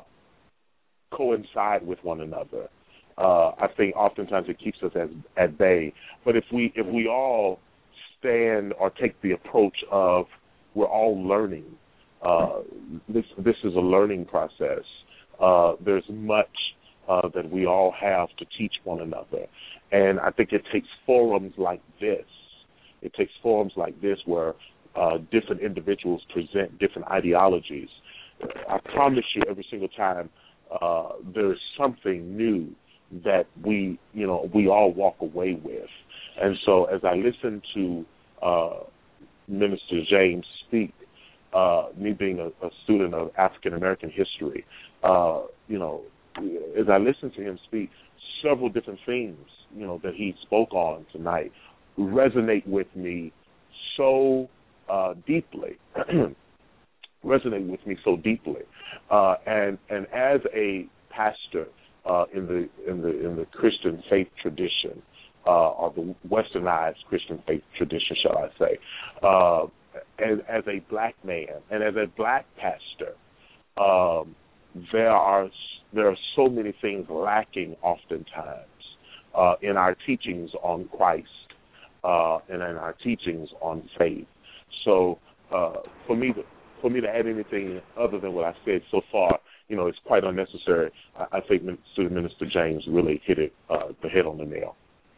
coincide with one another. Uh, I think oftentimes it keeps us at, at bay. But if we if we all stand or take the approach of we're all learning, uh, this this is a learning process. Uh, there's much uh, that we all have to teach one another, and I think it takes forums like this. It takes forums like this where uh, different individuals present different ideologies. I promise you, every single time uh, there's something new that we, you know, we all walk away with. And so as I listen to uh, Minister James speak, uh, me being a, a student of African-American history, uh, you know, as I listen to him speak, several different themes, you know, that he spoke on tonight resonate with me so uh, deeply, resonate with me so deeply. Uh, and, and as a pastor, Uh, in the in the in the Christian faith tradition, uh, or the westernized Christian faith tradition, shall I say? Uh, as, as a black man and as a black pastor, um, there are there are so many things lacking oftentimes uh, in our teachings on Christ uh, and in our teachings on faith. So, uh, for me to for me to add anything other than what I said so far, you know, it's quite unnecessary. I, I think Student Minister James really hit it uh, the head on the nail.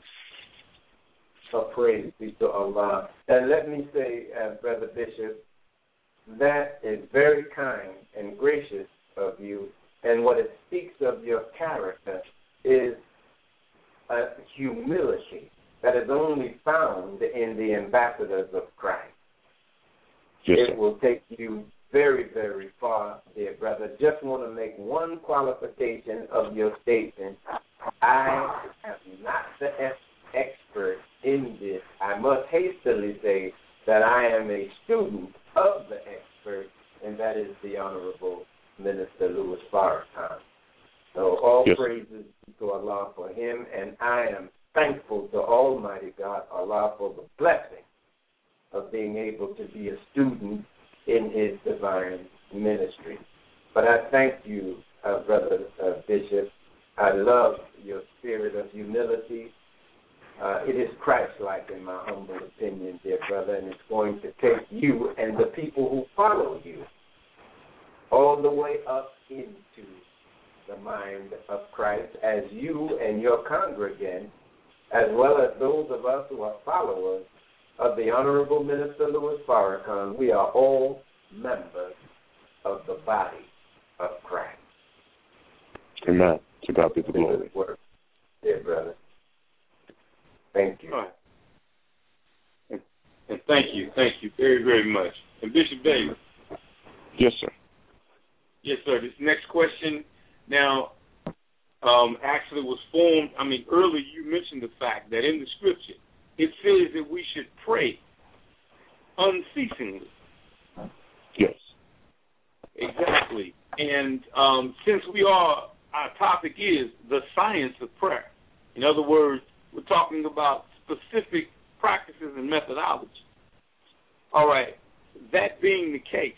So praise be to Allah. And let me say, uh, Brother Bishop, that is very kind and gracious of you. And what it speaks of your character is a humility that is only found in the ambassadors of Christ. Yes, it will take you very, very far, dear brother. Just want to make one qualification of your statement. I am not the expert in this. I must hastily say that I am a student of the expert, and that is the Honorable Minister Louis Farrakhan. So all yes. praises to Allah for him, and I am thankful to Almighty God, Allah, for the blessing of being able to be a student in his divine ministry. But I thank you, uh, Brother uh, Bishop, I love your spirit of humility. Uh, it is Christ-like, in my humble opinion, dear brother, and it's going to take you and the people who follow you all the way up into the mind of Christ, as you and your congregants, as well as those of us who are followers of the Honorable Minister Louis Farrakhan, we are all members of the body of Christ. Amen. To God be the glory. Word, dear brother. Thank you. All right. And, and thank you. Thank you very, very much. And Bishop Davis. Yes, sir. Yes, sir. This next question now um, actually was formed. I mean, earlier you mentioned the fact that in the scripture it says that we should pray unceasingly. Yes. Exactly. And um, since we are, our topic is the science of prayer. In other words, we're talking about specific practices and methodology. All right. That being the case,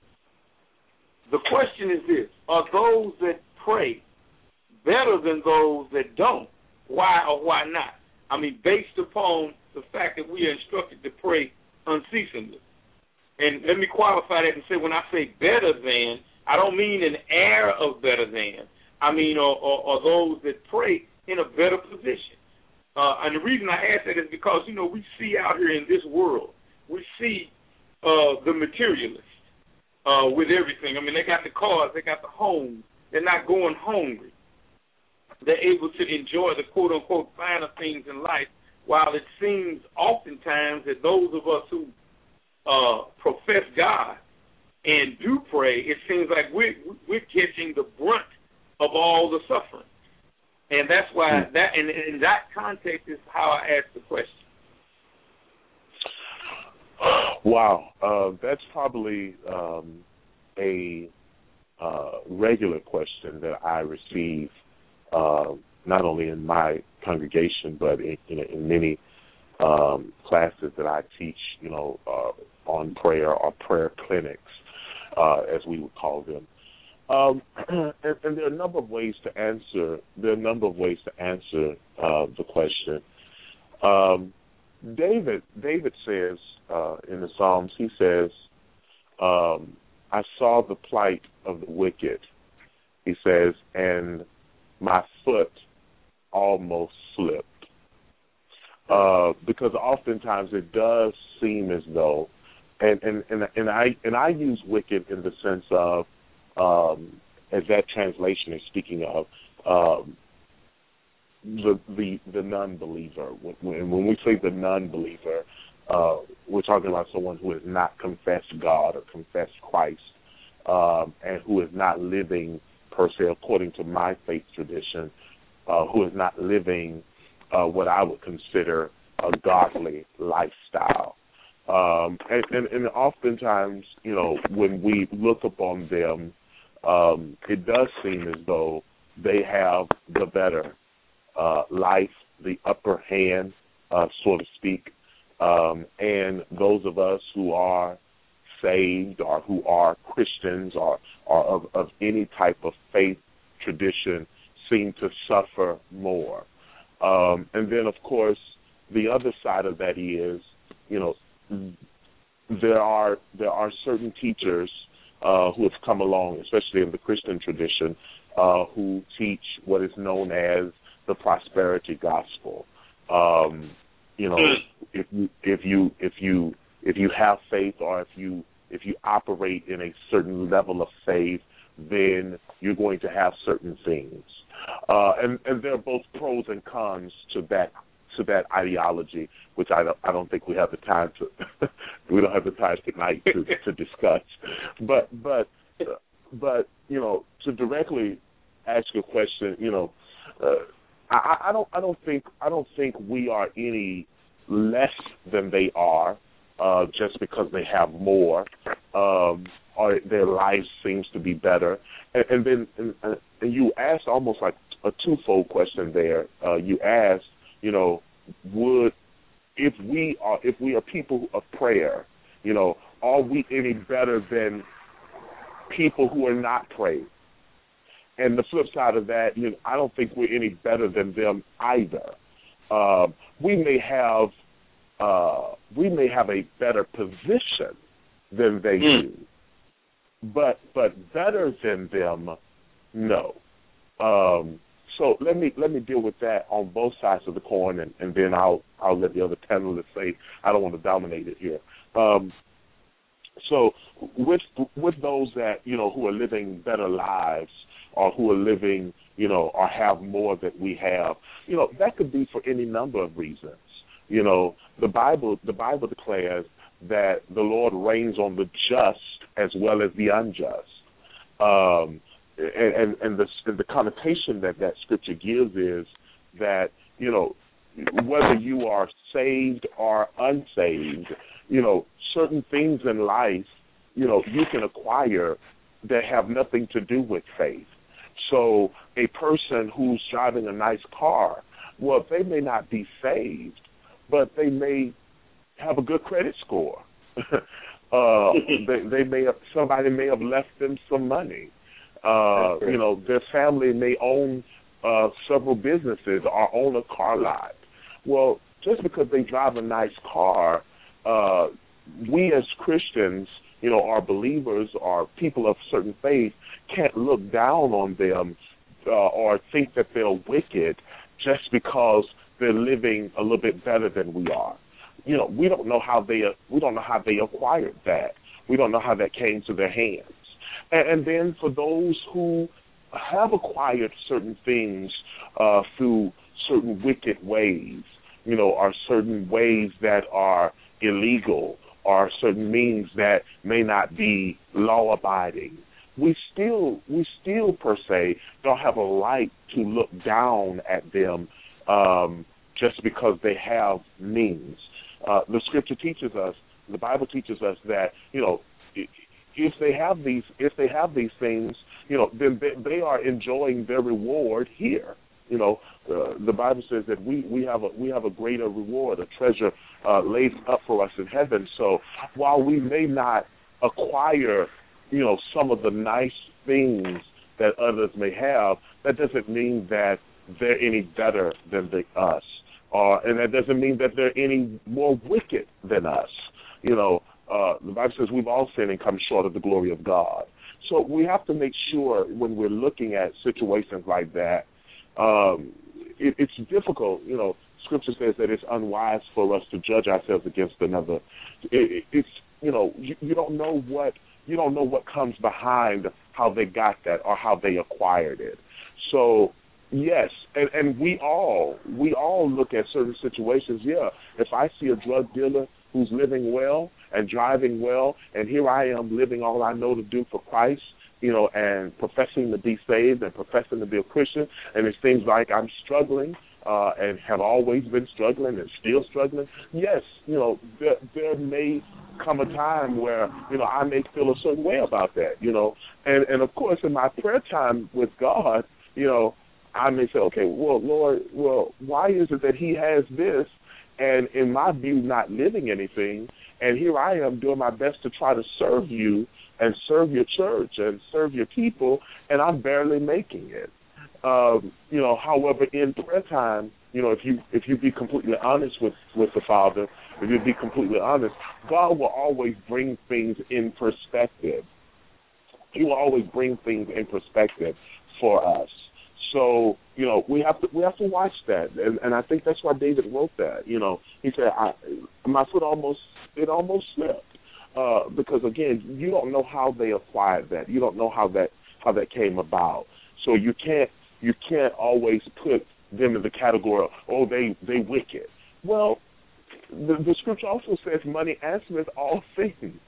the question is this: are those that pray better than those that don't? Why or why not? I mean, based upon the fact that we are instructed to pray unceasingly. And let me qualify that and say, when I say better than, I don't mean an air of better than. I mean, or, or, or those that pray in a better position. Uh, and the reason I ask that is because, you know, we see out here in this world, we see uh, the materialists uh, with everything. I mean, they got the cars, they got the homes. They're not going hungry. They're able to enjoy the quote-unquote finer things in life, while it seems oftentimes that those of us who uh, profess God and do pray, it seems like we're, we're catching the brunt of all the suffering. And that's why, that, and in that context is how I ask the question. Wow. Uh, that's probably um, a uh, regular question that I receive Uh, not only in my congregation, but in, you know, in many um, classes that I teach, you know, uh, on prayer or prayer clinics, uh, as we would call them. Um, and, and there are a number of ways to answer. There are a number of ways to answer uh, the question. Um, David, David says uh, in the Psalms, he says, um, "I saw the plight of the wicked." He says, and my foot almost slipped. Uh, because oftentimes it does seem as though, and, and, and, and I and I use wicked in the sense of, um, as that translation is speaking of, um, the the the non-believer. When, when we say the non-believer, uh, we're talking about someone who has not confessed God or confessed Christ, um, and who is not living per se, according to my faith tradition, uh, who is not living uh, what I would consider a godly lifestyle. Um, and, and, and oftentimes, you know, when we look upon them, um, it does seem as though they have the better uh, life, the upper hand, uh, so to speak. Um, and those of us who are saved or who are Christians or, or of, of any type of faith tradition seem to suffer more. Um, and then, of course, the other side of that is, you know, there are there are certain teachers uh, who have come along, especially in the Christian tradition, uh, who teach what is known as the prosperity gospel. Um, you know, if you if you if you if you have faith, or if you if you operate in a certain level of faith, then you're going to have certain things. Uh, and, and there are both pros and cons to that to that ideology, which I don't I don't think we have the time to we don't have the time tonight to, to discuss. But but but you know, to directly ask your question, you know, uh, I, I don't I don't think I don't think we are any less than they are. Uh, just because they have more, um, or their life seems to be better. And, and then and, and you asked almost like a twofold question there. Uh, you asked, you know, would if we are if we are people of prayer, you know, are we any better than people who are not praying? and the flip side of that, you know, I don't think we're any better than them either. Uh, we may have uh, we may have a better position than they mm. do, but but better than them, no. Um, so let me let me deal with that on both sides of the coin, and, and then I'll I'll let the other panelists say. I don't want to dominate it here. Um, so with with those that you know who are living better lives, or who are living you know or have more that we have, you know that could be for any number of reasons. You know the Bible the Bible declares that the Lord reigns on the just as well as the unjust. Um, And, and, and the the connotation that that scripture gives is that, you know, whether you are saved or unsaved, you know, certain things in life, you know, you can acquire that have nothing to do with faith. So a person who's driving a nice car, well, they may not be saved, but they may have a good credit score. uh, they, they may have, somebody may have left them some money. Uh, you know, their family may own uh, several businesses or own a car lot. Well, just because they drive a nice car, uh, we as Christians, you know, our believers or people of certain faith can't look down on them uh, or think that they're wicked just because they're living a little bit better than we are. You know, we don't know how they we don't know how they acquired that. We don't know how that came to their hands. And then for those who have acquired certain things uh, through certain wicked ways, you know, or certain ways that are illegal, or certain means that may not be law-abiding, we still, we still per se don't have a right to look down at them um, just because they have means. Uh, the Scripture teaches us, the Bible teaches us that, you know, If they have these, if they have these things, you know, then they, they are enjoying their reward here. You know, uh, the Bible says that we, we have a we have a greater reward, a treasure uh, laid up for us in heaven. So while we may not acquire, you know, some of the nice things that others may have, that doesn't mean that they're any better than the, us, or and that doesn't mean that they're any more wicked than us. You know. Uh, the Bible says we've all sinned and come short of the glory of God. So we have to make sure when we're looking at situations like that, um, it, it's difficult. You know, Scripture says that it's unwise for us to judge ourselves against another. It, it's you know you, you don't know what you don't know what comes behind how they got that or how they acquired it. So yes, and, and we all we all look at certain situations. Yeah, if I see a drug dealer who's living well and driving well, and here I am living all I know to do for Christ, you know, and professing to be saved and professing to be a Christian, and it seems like I'm struggling uh, and have always been struggling and still struggling. Yes, you know, there, there may come a time where, you know, I may feel a certain way about that, you know, and, and of course in my prayer time with God, you know, I may say, okay, well, Lord, well, why is it that he has this and in my view not living anything, and here I am doing my best to try to serve you and serve your church and serve your people, and I'm barely making it. Um, you know, however, in prayer time, you know, if you if you be completely honest with, with the Father, if you be completely honest, God will always bring things in perspective. He will always bring things in perspective for us. So, you know, we have to we have to watch that, and, and I think that's why David wrote that. You know, he said, I, "My foot almost it almost slipped," uh, because again, you don't know how they applied that. You don't know how that how that came about. So you can't you can't always put them in the category of, oh, they they wicked. Well, the, the scripture also says, "Money answereth all things."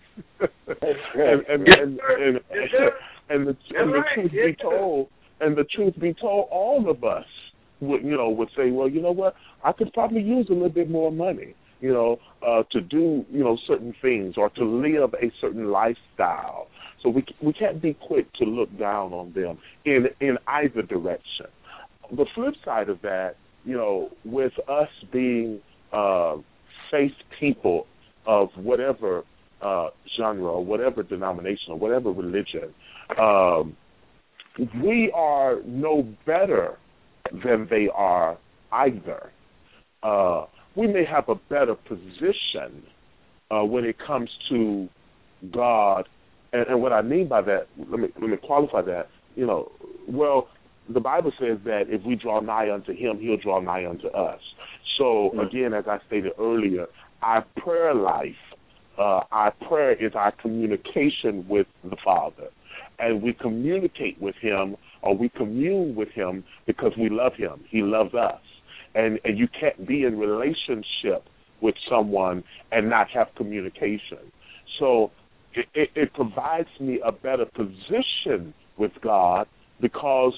and, and, and, and, and, and the, and the truth be told. And the truth be told, all of us would, you know, would say, well, you know what, I could probably use a little bit more money, you know, uh, to do, you know, certain things or to live a certain lifestyle. So we we can't be quick to look down on them in in either direction. The flip side of that, you know, with us being uh, faith people of whatever uh, genre or whatever denomination or whatever religion, um, we are no better than they are either. Uh, we may have a better position uh, when it comes to God, and, and what I mean by that, let me let me qualify that. You know, well, the Bible says that if we draw nigh unto Him, He'll draw nigh unto us. So again, as I stated earlier, our prayer life, uh, our prayer is our communication with the Father, and we communicate with Him, or we commune with Him because we love Him. He loves us, and and you can't be in relationship with someone and not have communication. So it, it, it provides me a better position with God because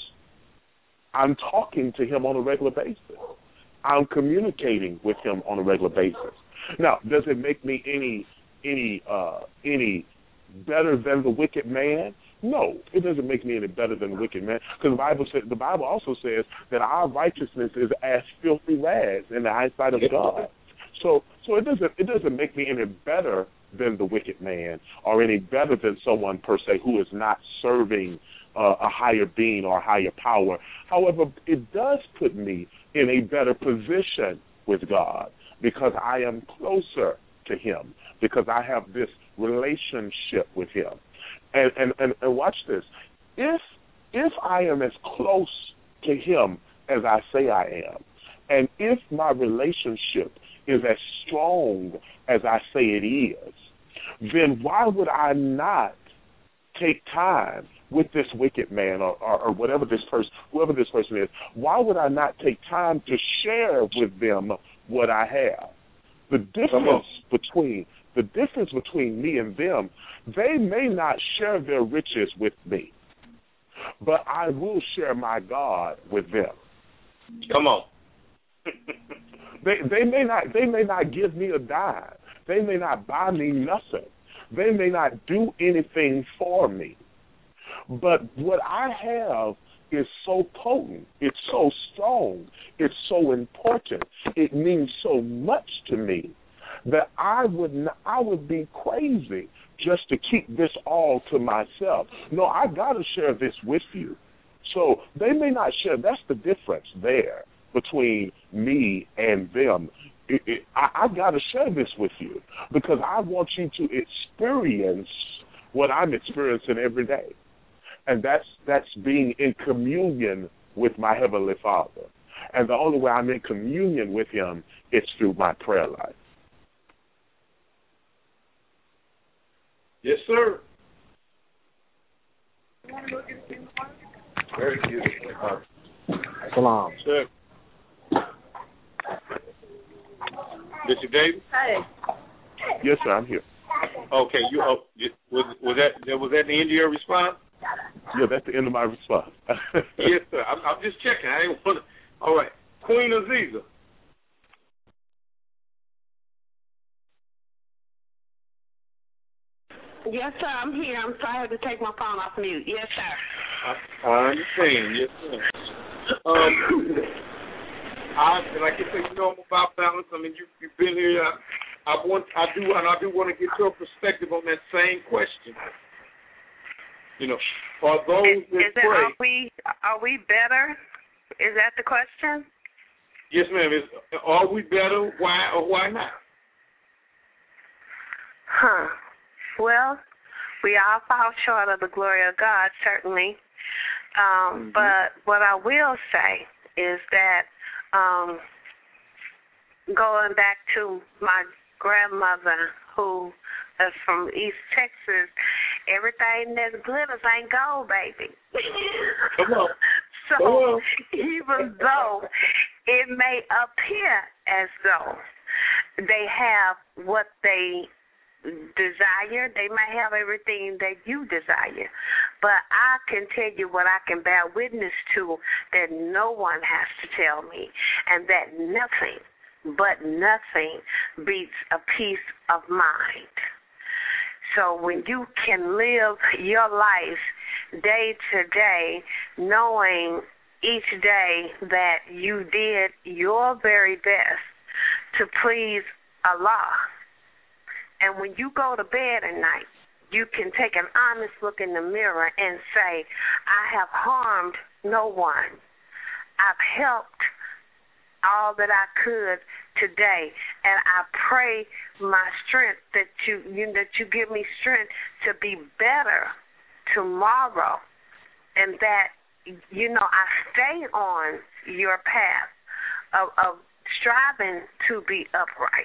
I'm talking to Him on a regular basis. I'm communicating with Him on a regular basis. Now, does it make me any any uh, any better than the wicked man? No, it doesn't make me any better than the wicked man, because the Bible says, the Bible also says that our righteousness is as filthy rags in the eyesight of God. So, so it doesn't it doesn't make me any better than the wicked man, or any better than someone per se who is not serving uh, a higher being or a higher power. However, it does put me in a better position with God because I am closer to Him, because I have this relationship with Him. And, and, and, and watch this. If if I am as close to Him as I say I am, and if my relationship is as strong as I say it is, then why would I not take time with this wicked man or, or, or whatever this person, whoever this person is? Why would I not take time to share with them what I have? The difference between the difference between me and them, they may not share their riches with me, but I will share my God with them. Come on. They they may not they may not give me a dime. They may not buy me nothing. They may not do anything for me. But what I have is so potent. It's so strong. It's so important. It means so much to me that I would not, I would be crazy just to keep this all to myself. No, I got to share this with you. So they may not share. That's the difference there between me and them. It, it, I, I got to share this with you because I want you to experience what I'm experiencing every day. And that's that's being in communion with my Heavenly Father. And the only way I'm in communion with Him is through my prayer life. Yes, sir. Very good. Uh, Salam. Sir. Bishop Davis? Hey. Yes, sir, I'm here. Okay, you oh, was was that was that the end of your response? Yeah, that's the end of my response. Yes, sir. I'm, I'm just checking. I didn't want to. All right, Queen Aziza. Yes, sir, I'm here. I'm sorry I had to take my phone off mute. Yes, sir. I, I understand. Yes, sir. Um, I like I said, you know about balance. I mean, you you've been here. I, I want, I do, and I do want to get your perspective on that same question. You know, are those that is it, pray? Are we are we better? Is that the question? Yes, ma'am. Is, are we better? Why or why not? Huh. Well, we all fall short of the glory of God, certainly. Um, mm-hmm. But what I will say is that um, going back to my grandmother, who is from East Texas, everything that glitters ain't gold, baby. Come on. So Come on. even though it may appear as though they have what they desire, they might have everything that you desire, but I can tell you what I can bear witness to, that no one has to tell me, and that nothing but nothing beats a peace of mind. So when you can live your life day to day, knowing each day that you did your very best to please Allah, and when you go to bed at night, you can take an honest look in the mirror and say, I have harmed no one. I've helped all that I could today, and I pray my strength that you, you that you give me strength to be better tomorrow, and that, you know, I stay on your path of, of striving to be upright.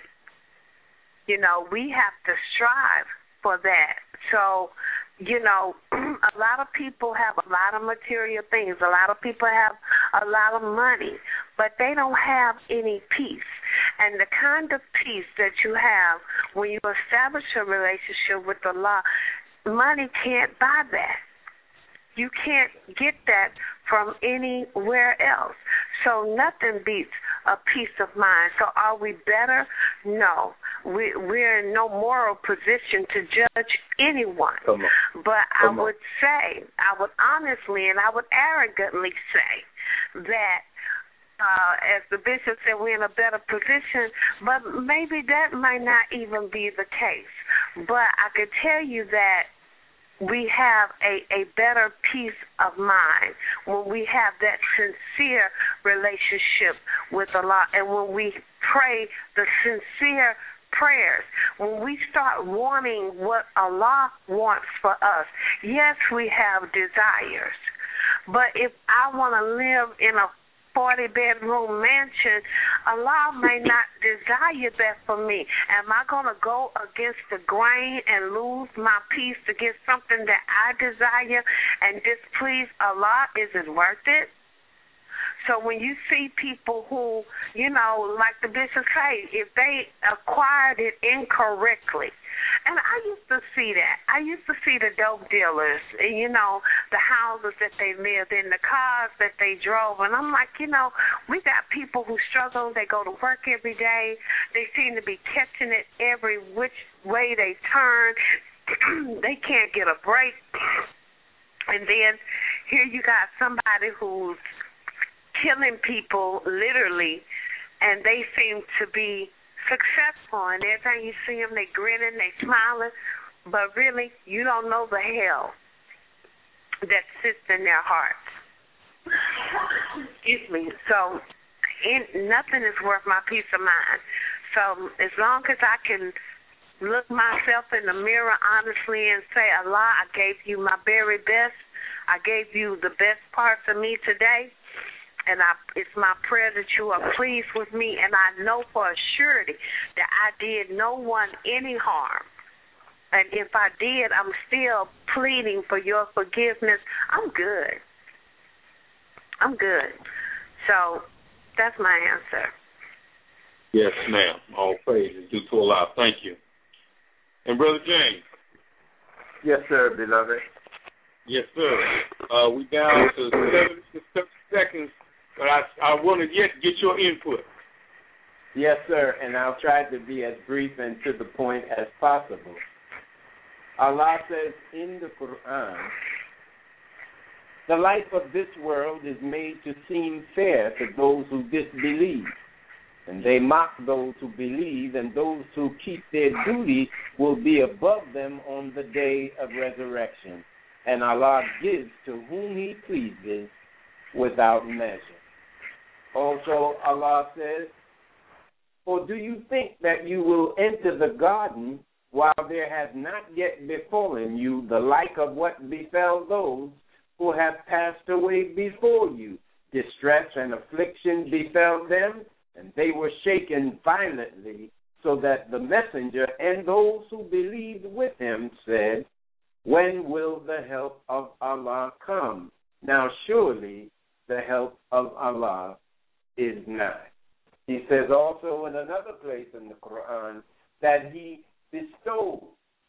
You know, we have to strive for that. So, you know, a lot of people have a lot of material things. A lot of people have a lot of money, but they don't have any peace. And the kind of peace that you have when you establish a relationship with Allah, money can't buy that. You can't get that from anywhere else. So nothing beats a peace of mind. So are we better? No. We, we're in no moral position to judge anyone. But I would say, I would honestly and I would arrogantly say that, uh, as the bishop said, we're in a better position, but maybe that might not even be the case. But I could tell you that we have a, a better peace of mind when we have that sincere relationship with Allah, and when we pray the sincere prayers, when we start wanting what Allah wants for us. Yes, we have desires, but if I want to live in a forty-bedroom mansion, Allah may not desire that for me. Am I going to go against the grain and lose my peace to get something that I desire and displease Allah? Is it worth it? So when you see people who, you know, like the bishop say, if they acquired it incorrectly, and I used to see that. I used to see the dope dealers, you know, the houses that they lived in, the cars that they drove, and I'm like, you know, we got people who struggle. They go to work every day. They seem to be catching it every which way they turn. They can't get a break. And then here you got somebody who's killing people literally, and they seem to be successful, and every time you see them, they grinning, they smiling, but really, you don't know the hell that sits in their hearts. Excuse me. So, in, nothing is worth my peace of mind. So, as long as I can look myself in the mirror honestly and say, Allah, I gave you my very best. I gave you the best parts of me today. And I, it's my prayer that you are pleased with me, and I know for a surety that I did no one any harm. And if I did, I'm still pleading for your forgiveness. I'm good. I'm good. So that's my answer. Yes, ma'am. All praises due to Allah. Thank you. And Brother James. Yes, sir, beloved. Yes, sir. Uh, we down to seventy seconds. But I, I want to yet get your input. Yes, sir, and I'll try to be as brief and to the point as possible. Allah says in the Quran, the life of this world is made to seem fair to those who disbelieve, and they mock those who believe, and those who keep their duty will be above them on the day of resurrection. And Allah gives to whom He pleases without measure. Also, Allah says, or do you think that you will enter the garden while there has not yet befallen you the like of what befell those who have passed away before you? Distress and affliction befell them, and they were shaken violently, so that the messenger and those who believed with him said, when will the help of Allah come? Now surely the help of Allah is nigh. He says also in another place in the Quran that He bestows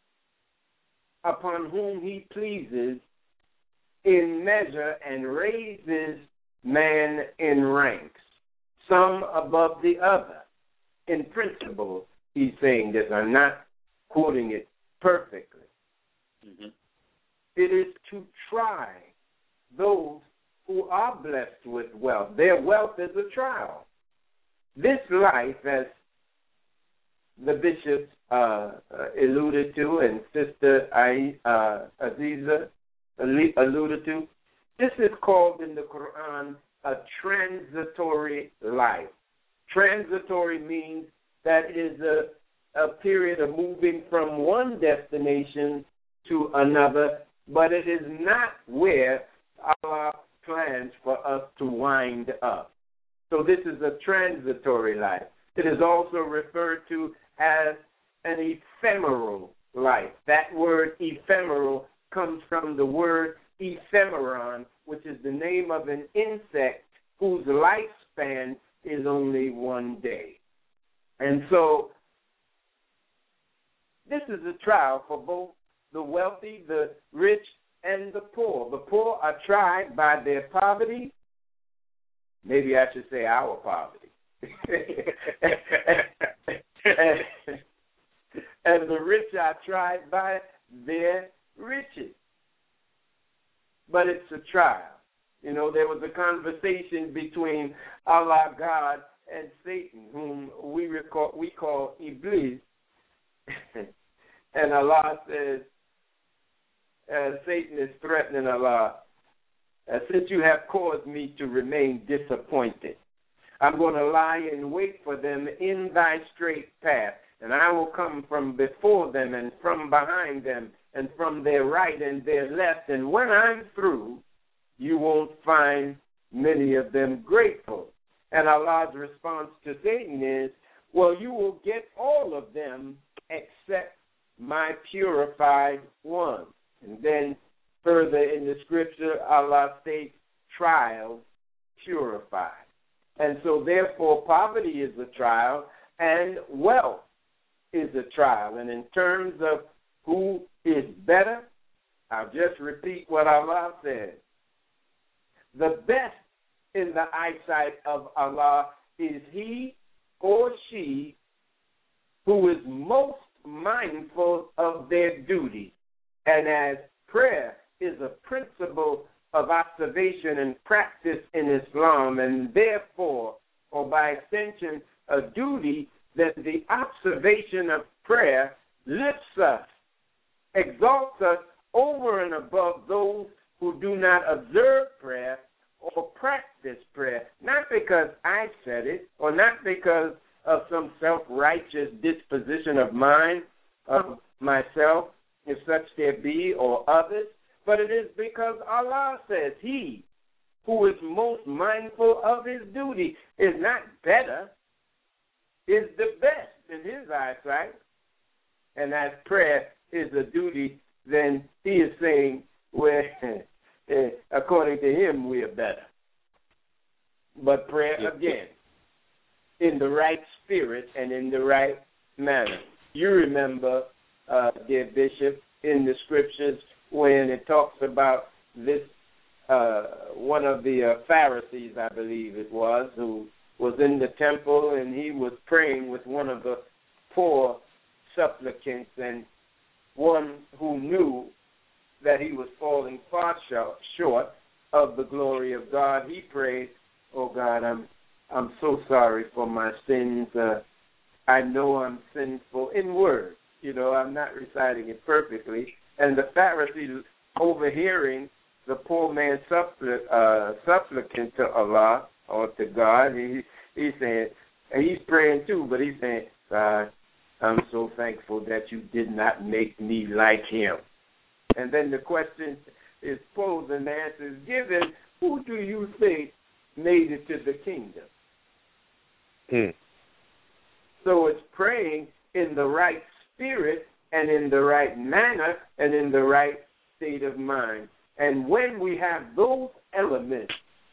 upon whom He pleases in measure and raises man in ranks, some above the other. In principle, He's saying this. I'm not quoting it perfectly. Mm-hmm. It is to try those who are blessed with wealth. Their wealth is a trial. This life, as the bishop uh, uh, alluded to and Sister I, uh, Aziza alluded to, this is called in the Quran a transitory life. Transitory means that it is a, a period of moving from one destination to another, but it is not where Allah plans for us to wind up. So this is a transitory life. It is also referred to as an ephemeral life. That word ephemeral comes from the word ephemeron, which is the name of an insect whose lifespan is only one day. And so this is a trial for both the wealthy, the rich, and the poor. The poor are tried by their poverty. Maybe I should say our poverty. and, and the rich are tried by their riches. But it's a trial. You know, there was a conversation between Allah, God, and Satan, whom we recall, we call Iblis. And Allah says, uh, Satan is threatening Allah, uh, since you have caused me to remain disappointed, I'm going to lie in wait for them in thy straight path, and I will come from before them and from behind them and from their right and their left, and when I'm through, you won't find many of them grateful. And Allah's response to Satan is, well, you will get all of them except my purified ones. And then further in the scripture, Allah states, trials purify. And so therefore, poverty is a trial and wealth is a trial. And in terms of who is better, I'll just repeat what Allah says. The best in the eyesight of Allah is he or she who is most mindful of their duty. And as prayer is a principle of observation and practice in Islam, and therefore, or by extension, a duty, then the observation of prayer lifts us, exalts us over and above those who do not observe prayer or practice prayer, not because I said it or not because of some self-righteous disposition of mine, of myself, if such there be, or others, but it is because Allah says he who is most mindful of his duty is not better, is the best in his eyesight. And as prayer is a duty, then he is saying, well, according to him, we are better. But prayer, again, in the right spirit and in the right manner. You remember, uh, dear Bishop, in the scriptures when it talks about this, uh, one of the uh, Pharisees, I believe it was, who was in the temple and he was praying with one of the poor supplicants, and one who knew that he was falling far short of the glory of God. He prayed, oh God, I'm I'm so sorry for my sins. Uh, I know I'm sinful in word. You know, I'm not reciting it perfectly. And the Pharisee, overhearing the poor man suppli- uh, supplicant to Allah or to God, he he's saying, and he's praying too, but he's saying, God, I'm so thankful that you did not make me like him. And then the question is posed and the answer is given, who do you think made it to the kingdom? Hmm. So it's praying in the right spirit and in the right manner and in the right state of mind. And when we have those elements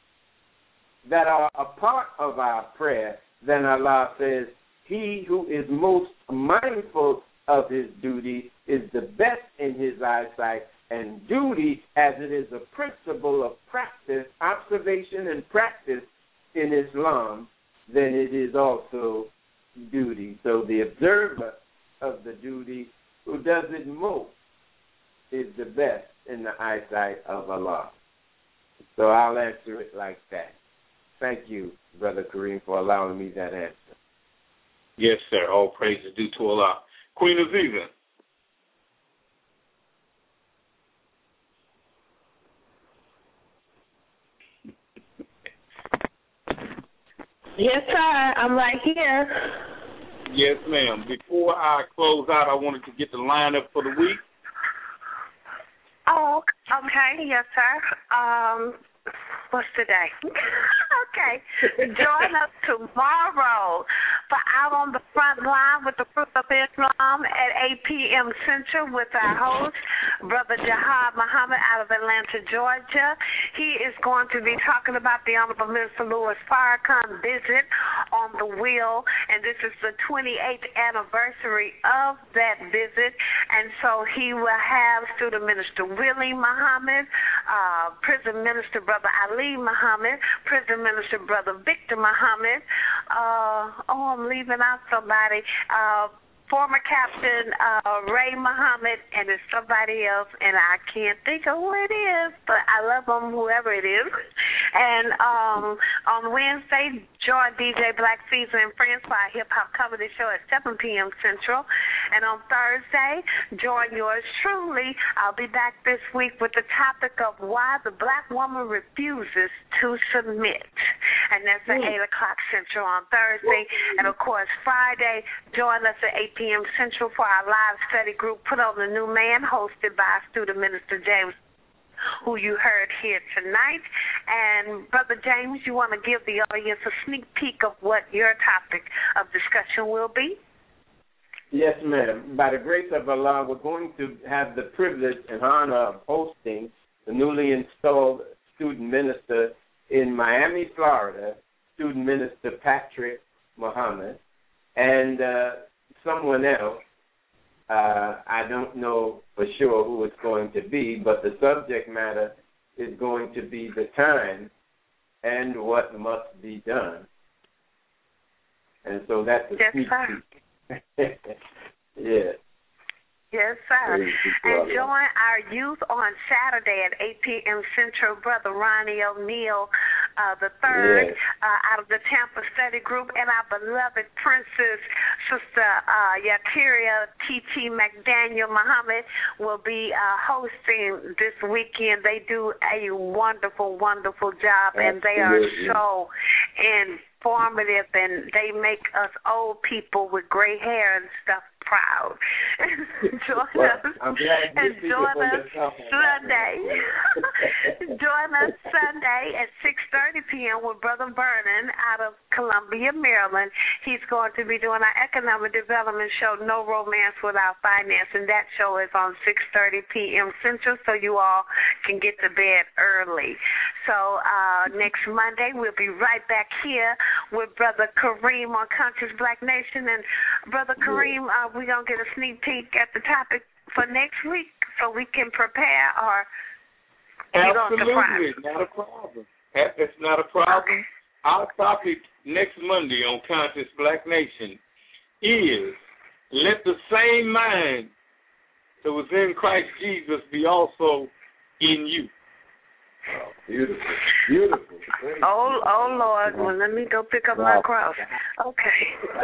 that are a part of our prayer, then Allah says, he who is most mindful of his duty is the best in his eyesight, and duty, as it is a principle of practice, observation and practice in Islam, then it is also duty. So the observer of the duty who does it most is the best in the eyesight of Allah. So I'll answer it like that. Thank you, Brother Kareem, for allowing me that answer. Yes, sir. All praise is due to Allah. Queen Aziza. Yes, sir. I'm right here. Yes, ma'am. Before I close out, I wanted to get the lineup for the week. Oh, okay. Yes, sir. Um, what's today? Okay. Join us tomorrow for Out on the Front Line with the Fruit of Islam at eight p.m. Central with our host, Brother Jihad Muhammad out of Atlanta, Georgia. He is going to be talking about the Honorable Minister Louis Farrakhan visit on the wheel, and this is the twenty-eighth anniversary of that visit, and so he will have Student Minister Willie Muhammad, uh, Prison Minister Brother Ali Muhammad, Prison Minister Brother Victor Muhammad, uh, oh, I'm leaving out somebody, uh, former Captain uh, Ray Muhammad, and there's somebody else, and I can't think of who it is, but I love them, whoever it is. And um, on Wednesday, join D J Black Caesar and Friends for our hip-hop comedy show at seven p.m. Central. And on Thursday, join yours truly. I'll be back this week with the topic of why the black woman refuses to submit. And that's at eight o'clock Central on Thursday. And, of course, Friday, join us at eight p.m. Central for our live study group, Put on the New Man, hosted by Student Minister James, who you heard here tonight. And, Brother James, you want to give the audience a sneak peek of what your topic of discussion will be? Yes, ma'am. By the grace of Allah, we're going to have the privilege and honor of hosting the newly installed student minister in Miami, Florida, Student Minister Patrick Muhammad, and uh, someone else. Uh, I don't know for sure who it's going to be, but the subject matter is going to be the time and what must be done. And so that's a yes, sneak peek. Yeah. Yes, sir. And join our youth on Saturday at eight p.m. Central, Brother Ronnie O'Neill uh, the third yes. uh, out of the Tampa Study Group, and our beloved princess, Sister uh, Yatiria T T McDaniel Muhammad will be uh, hosting this weekend. They do a wonderful, wonderful job, Absolutely. And they are so informative, and they make us old people with gray hair and stuff proud. Join well, us I'm glad and join us Sunday. Join us Sunday at six thirty p.m. with Brother Vernon out of Columbia, Maryland. He's going to be doing our economic development show, No Romance Without Finance, and that show is on six thirty p.m. Central, so you all can get to bed early. So uh, next Monday we'll be right back here with Brother Kareem on Conscious Black Nation, and Brother Kareem, uh, we're going to get a sneak peek at the topic for next week so we can prepare or Absolutely, not a problem. It's not a problem. Our topic next Monday on Conscious Black Nation is let the same mind that was in Christ Jesus be also in you. Oh, beautiful, beautiful. Great. Oh, oh, Lord. Well, let me go pick up wow. my cross. Okay.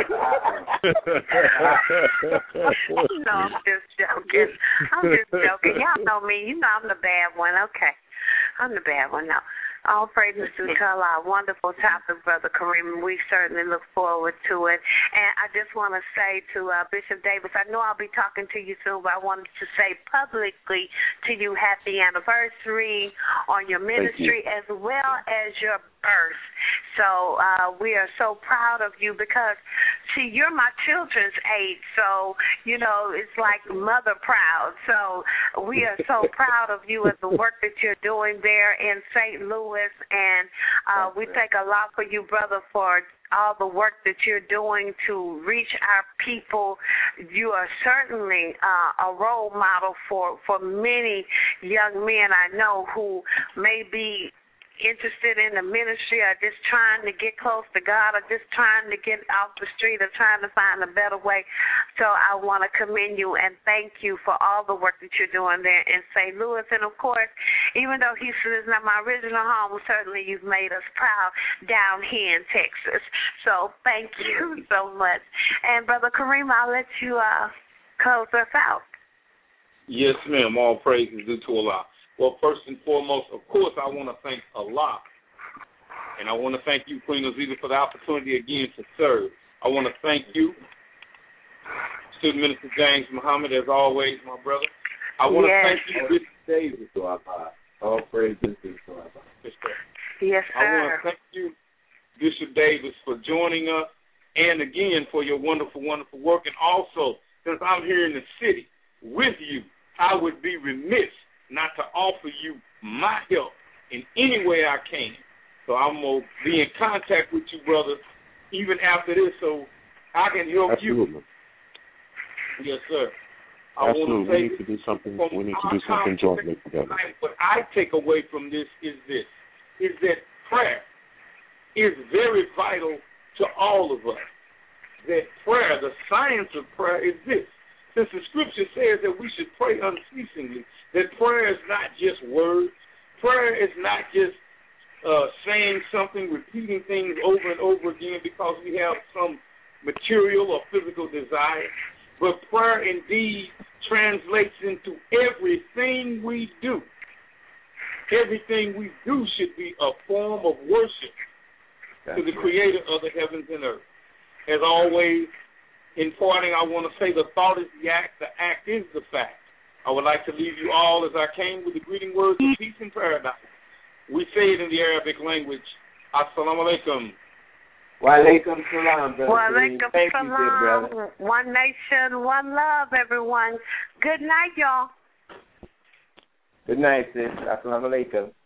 No, I'm just joking. I'm just joking. Y'all know me. You know I'm the bad one. Okay. I'm the bad one now. All praises to Allah. Wonderful topic, Brother Kareem. We certainly look forward to it. And I just want to say to uh, Bishop Davis, I know I'll be talking to you soon, but I wanted to say publicly to you happy anniversary on your ministry you. As well as your birth. So uh, we are so proud of you because, see, you're my children's age, so, you know, it's like mother proud. So we are so proud of you and the work that you're doing there in Saint Louis, and uh, we thank Allah for you, brother, for all the work that you're doing to reach our people. You are certainly uh, a role model for, for many young men I know who may be interested in the ministry or just trying to get close to God or just trying to get off the street or trying to find a better way. So I want to commend you and thank you for all the work that you're doing there in Saint Louis. And, of course, even though Houston is not my original home, certainly you've made us proud down here in Texas. So thank you so much. And, Brother Kareem, I'll let you uh, close us out. Yes, ma'am. All praise is due to Allah. Well, first and foremost, of course, I want to thank Allah. And I want to thank you, Queen Azita, for the opportunity again to serve. I want to thank you, Student Minister James Muhammad, as always, my brother. I want yes. to thank you, Bishop Davis. All praise is due to Allah. Yes, sir. I want to thank you, Bishop Davis, for joining us, and again for your wonderful, wonderful work. And also, since I'm here in the city with you, I would be remiss not to offer you my help in any way I can. So I'm going to be in contact with you, brother, even after this, so I can help Absolutely. you. Yes, sir. I Absolutely. want to say we need to do something. We need to do something jointly together. What I take away from this is this: is that prayer is very vital to all of us. That prayer, the science of prayer, is this: since the Scripture says that we should pray unceasingly, that prayer is not just words. Prayer is not just uh, saying something, repeating things over and over again because we have some material or physical desire. But prayer indeed translates into everything we do. Everything we do should be a form of worship That's to the right. Creator of the heavens and earth. As always, in parting, I want to say the thought is the act, the act is the fact. I would like to leave you all as I came with the greeting words of peace and paradise. We say it in the Arabic language. Assalamu alaikum. Wa alaikum salam, brother. Wa alaikum Thank salam. you, dear brother. One nation, one love, everyone. Good night, y'all. Good night, sis. Assalamu alaikum.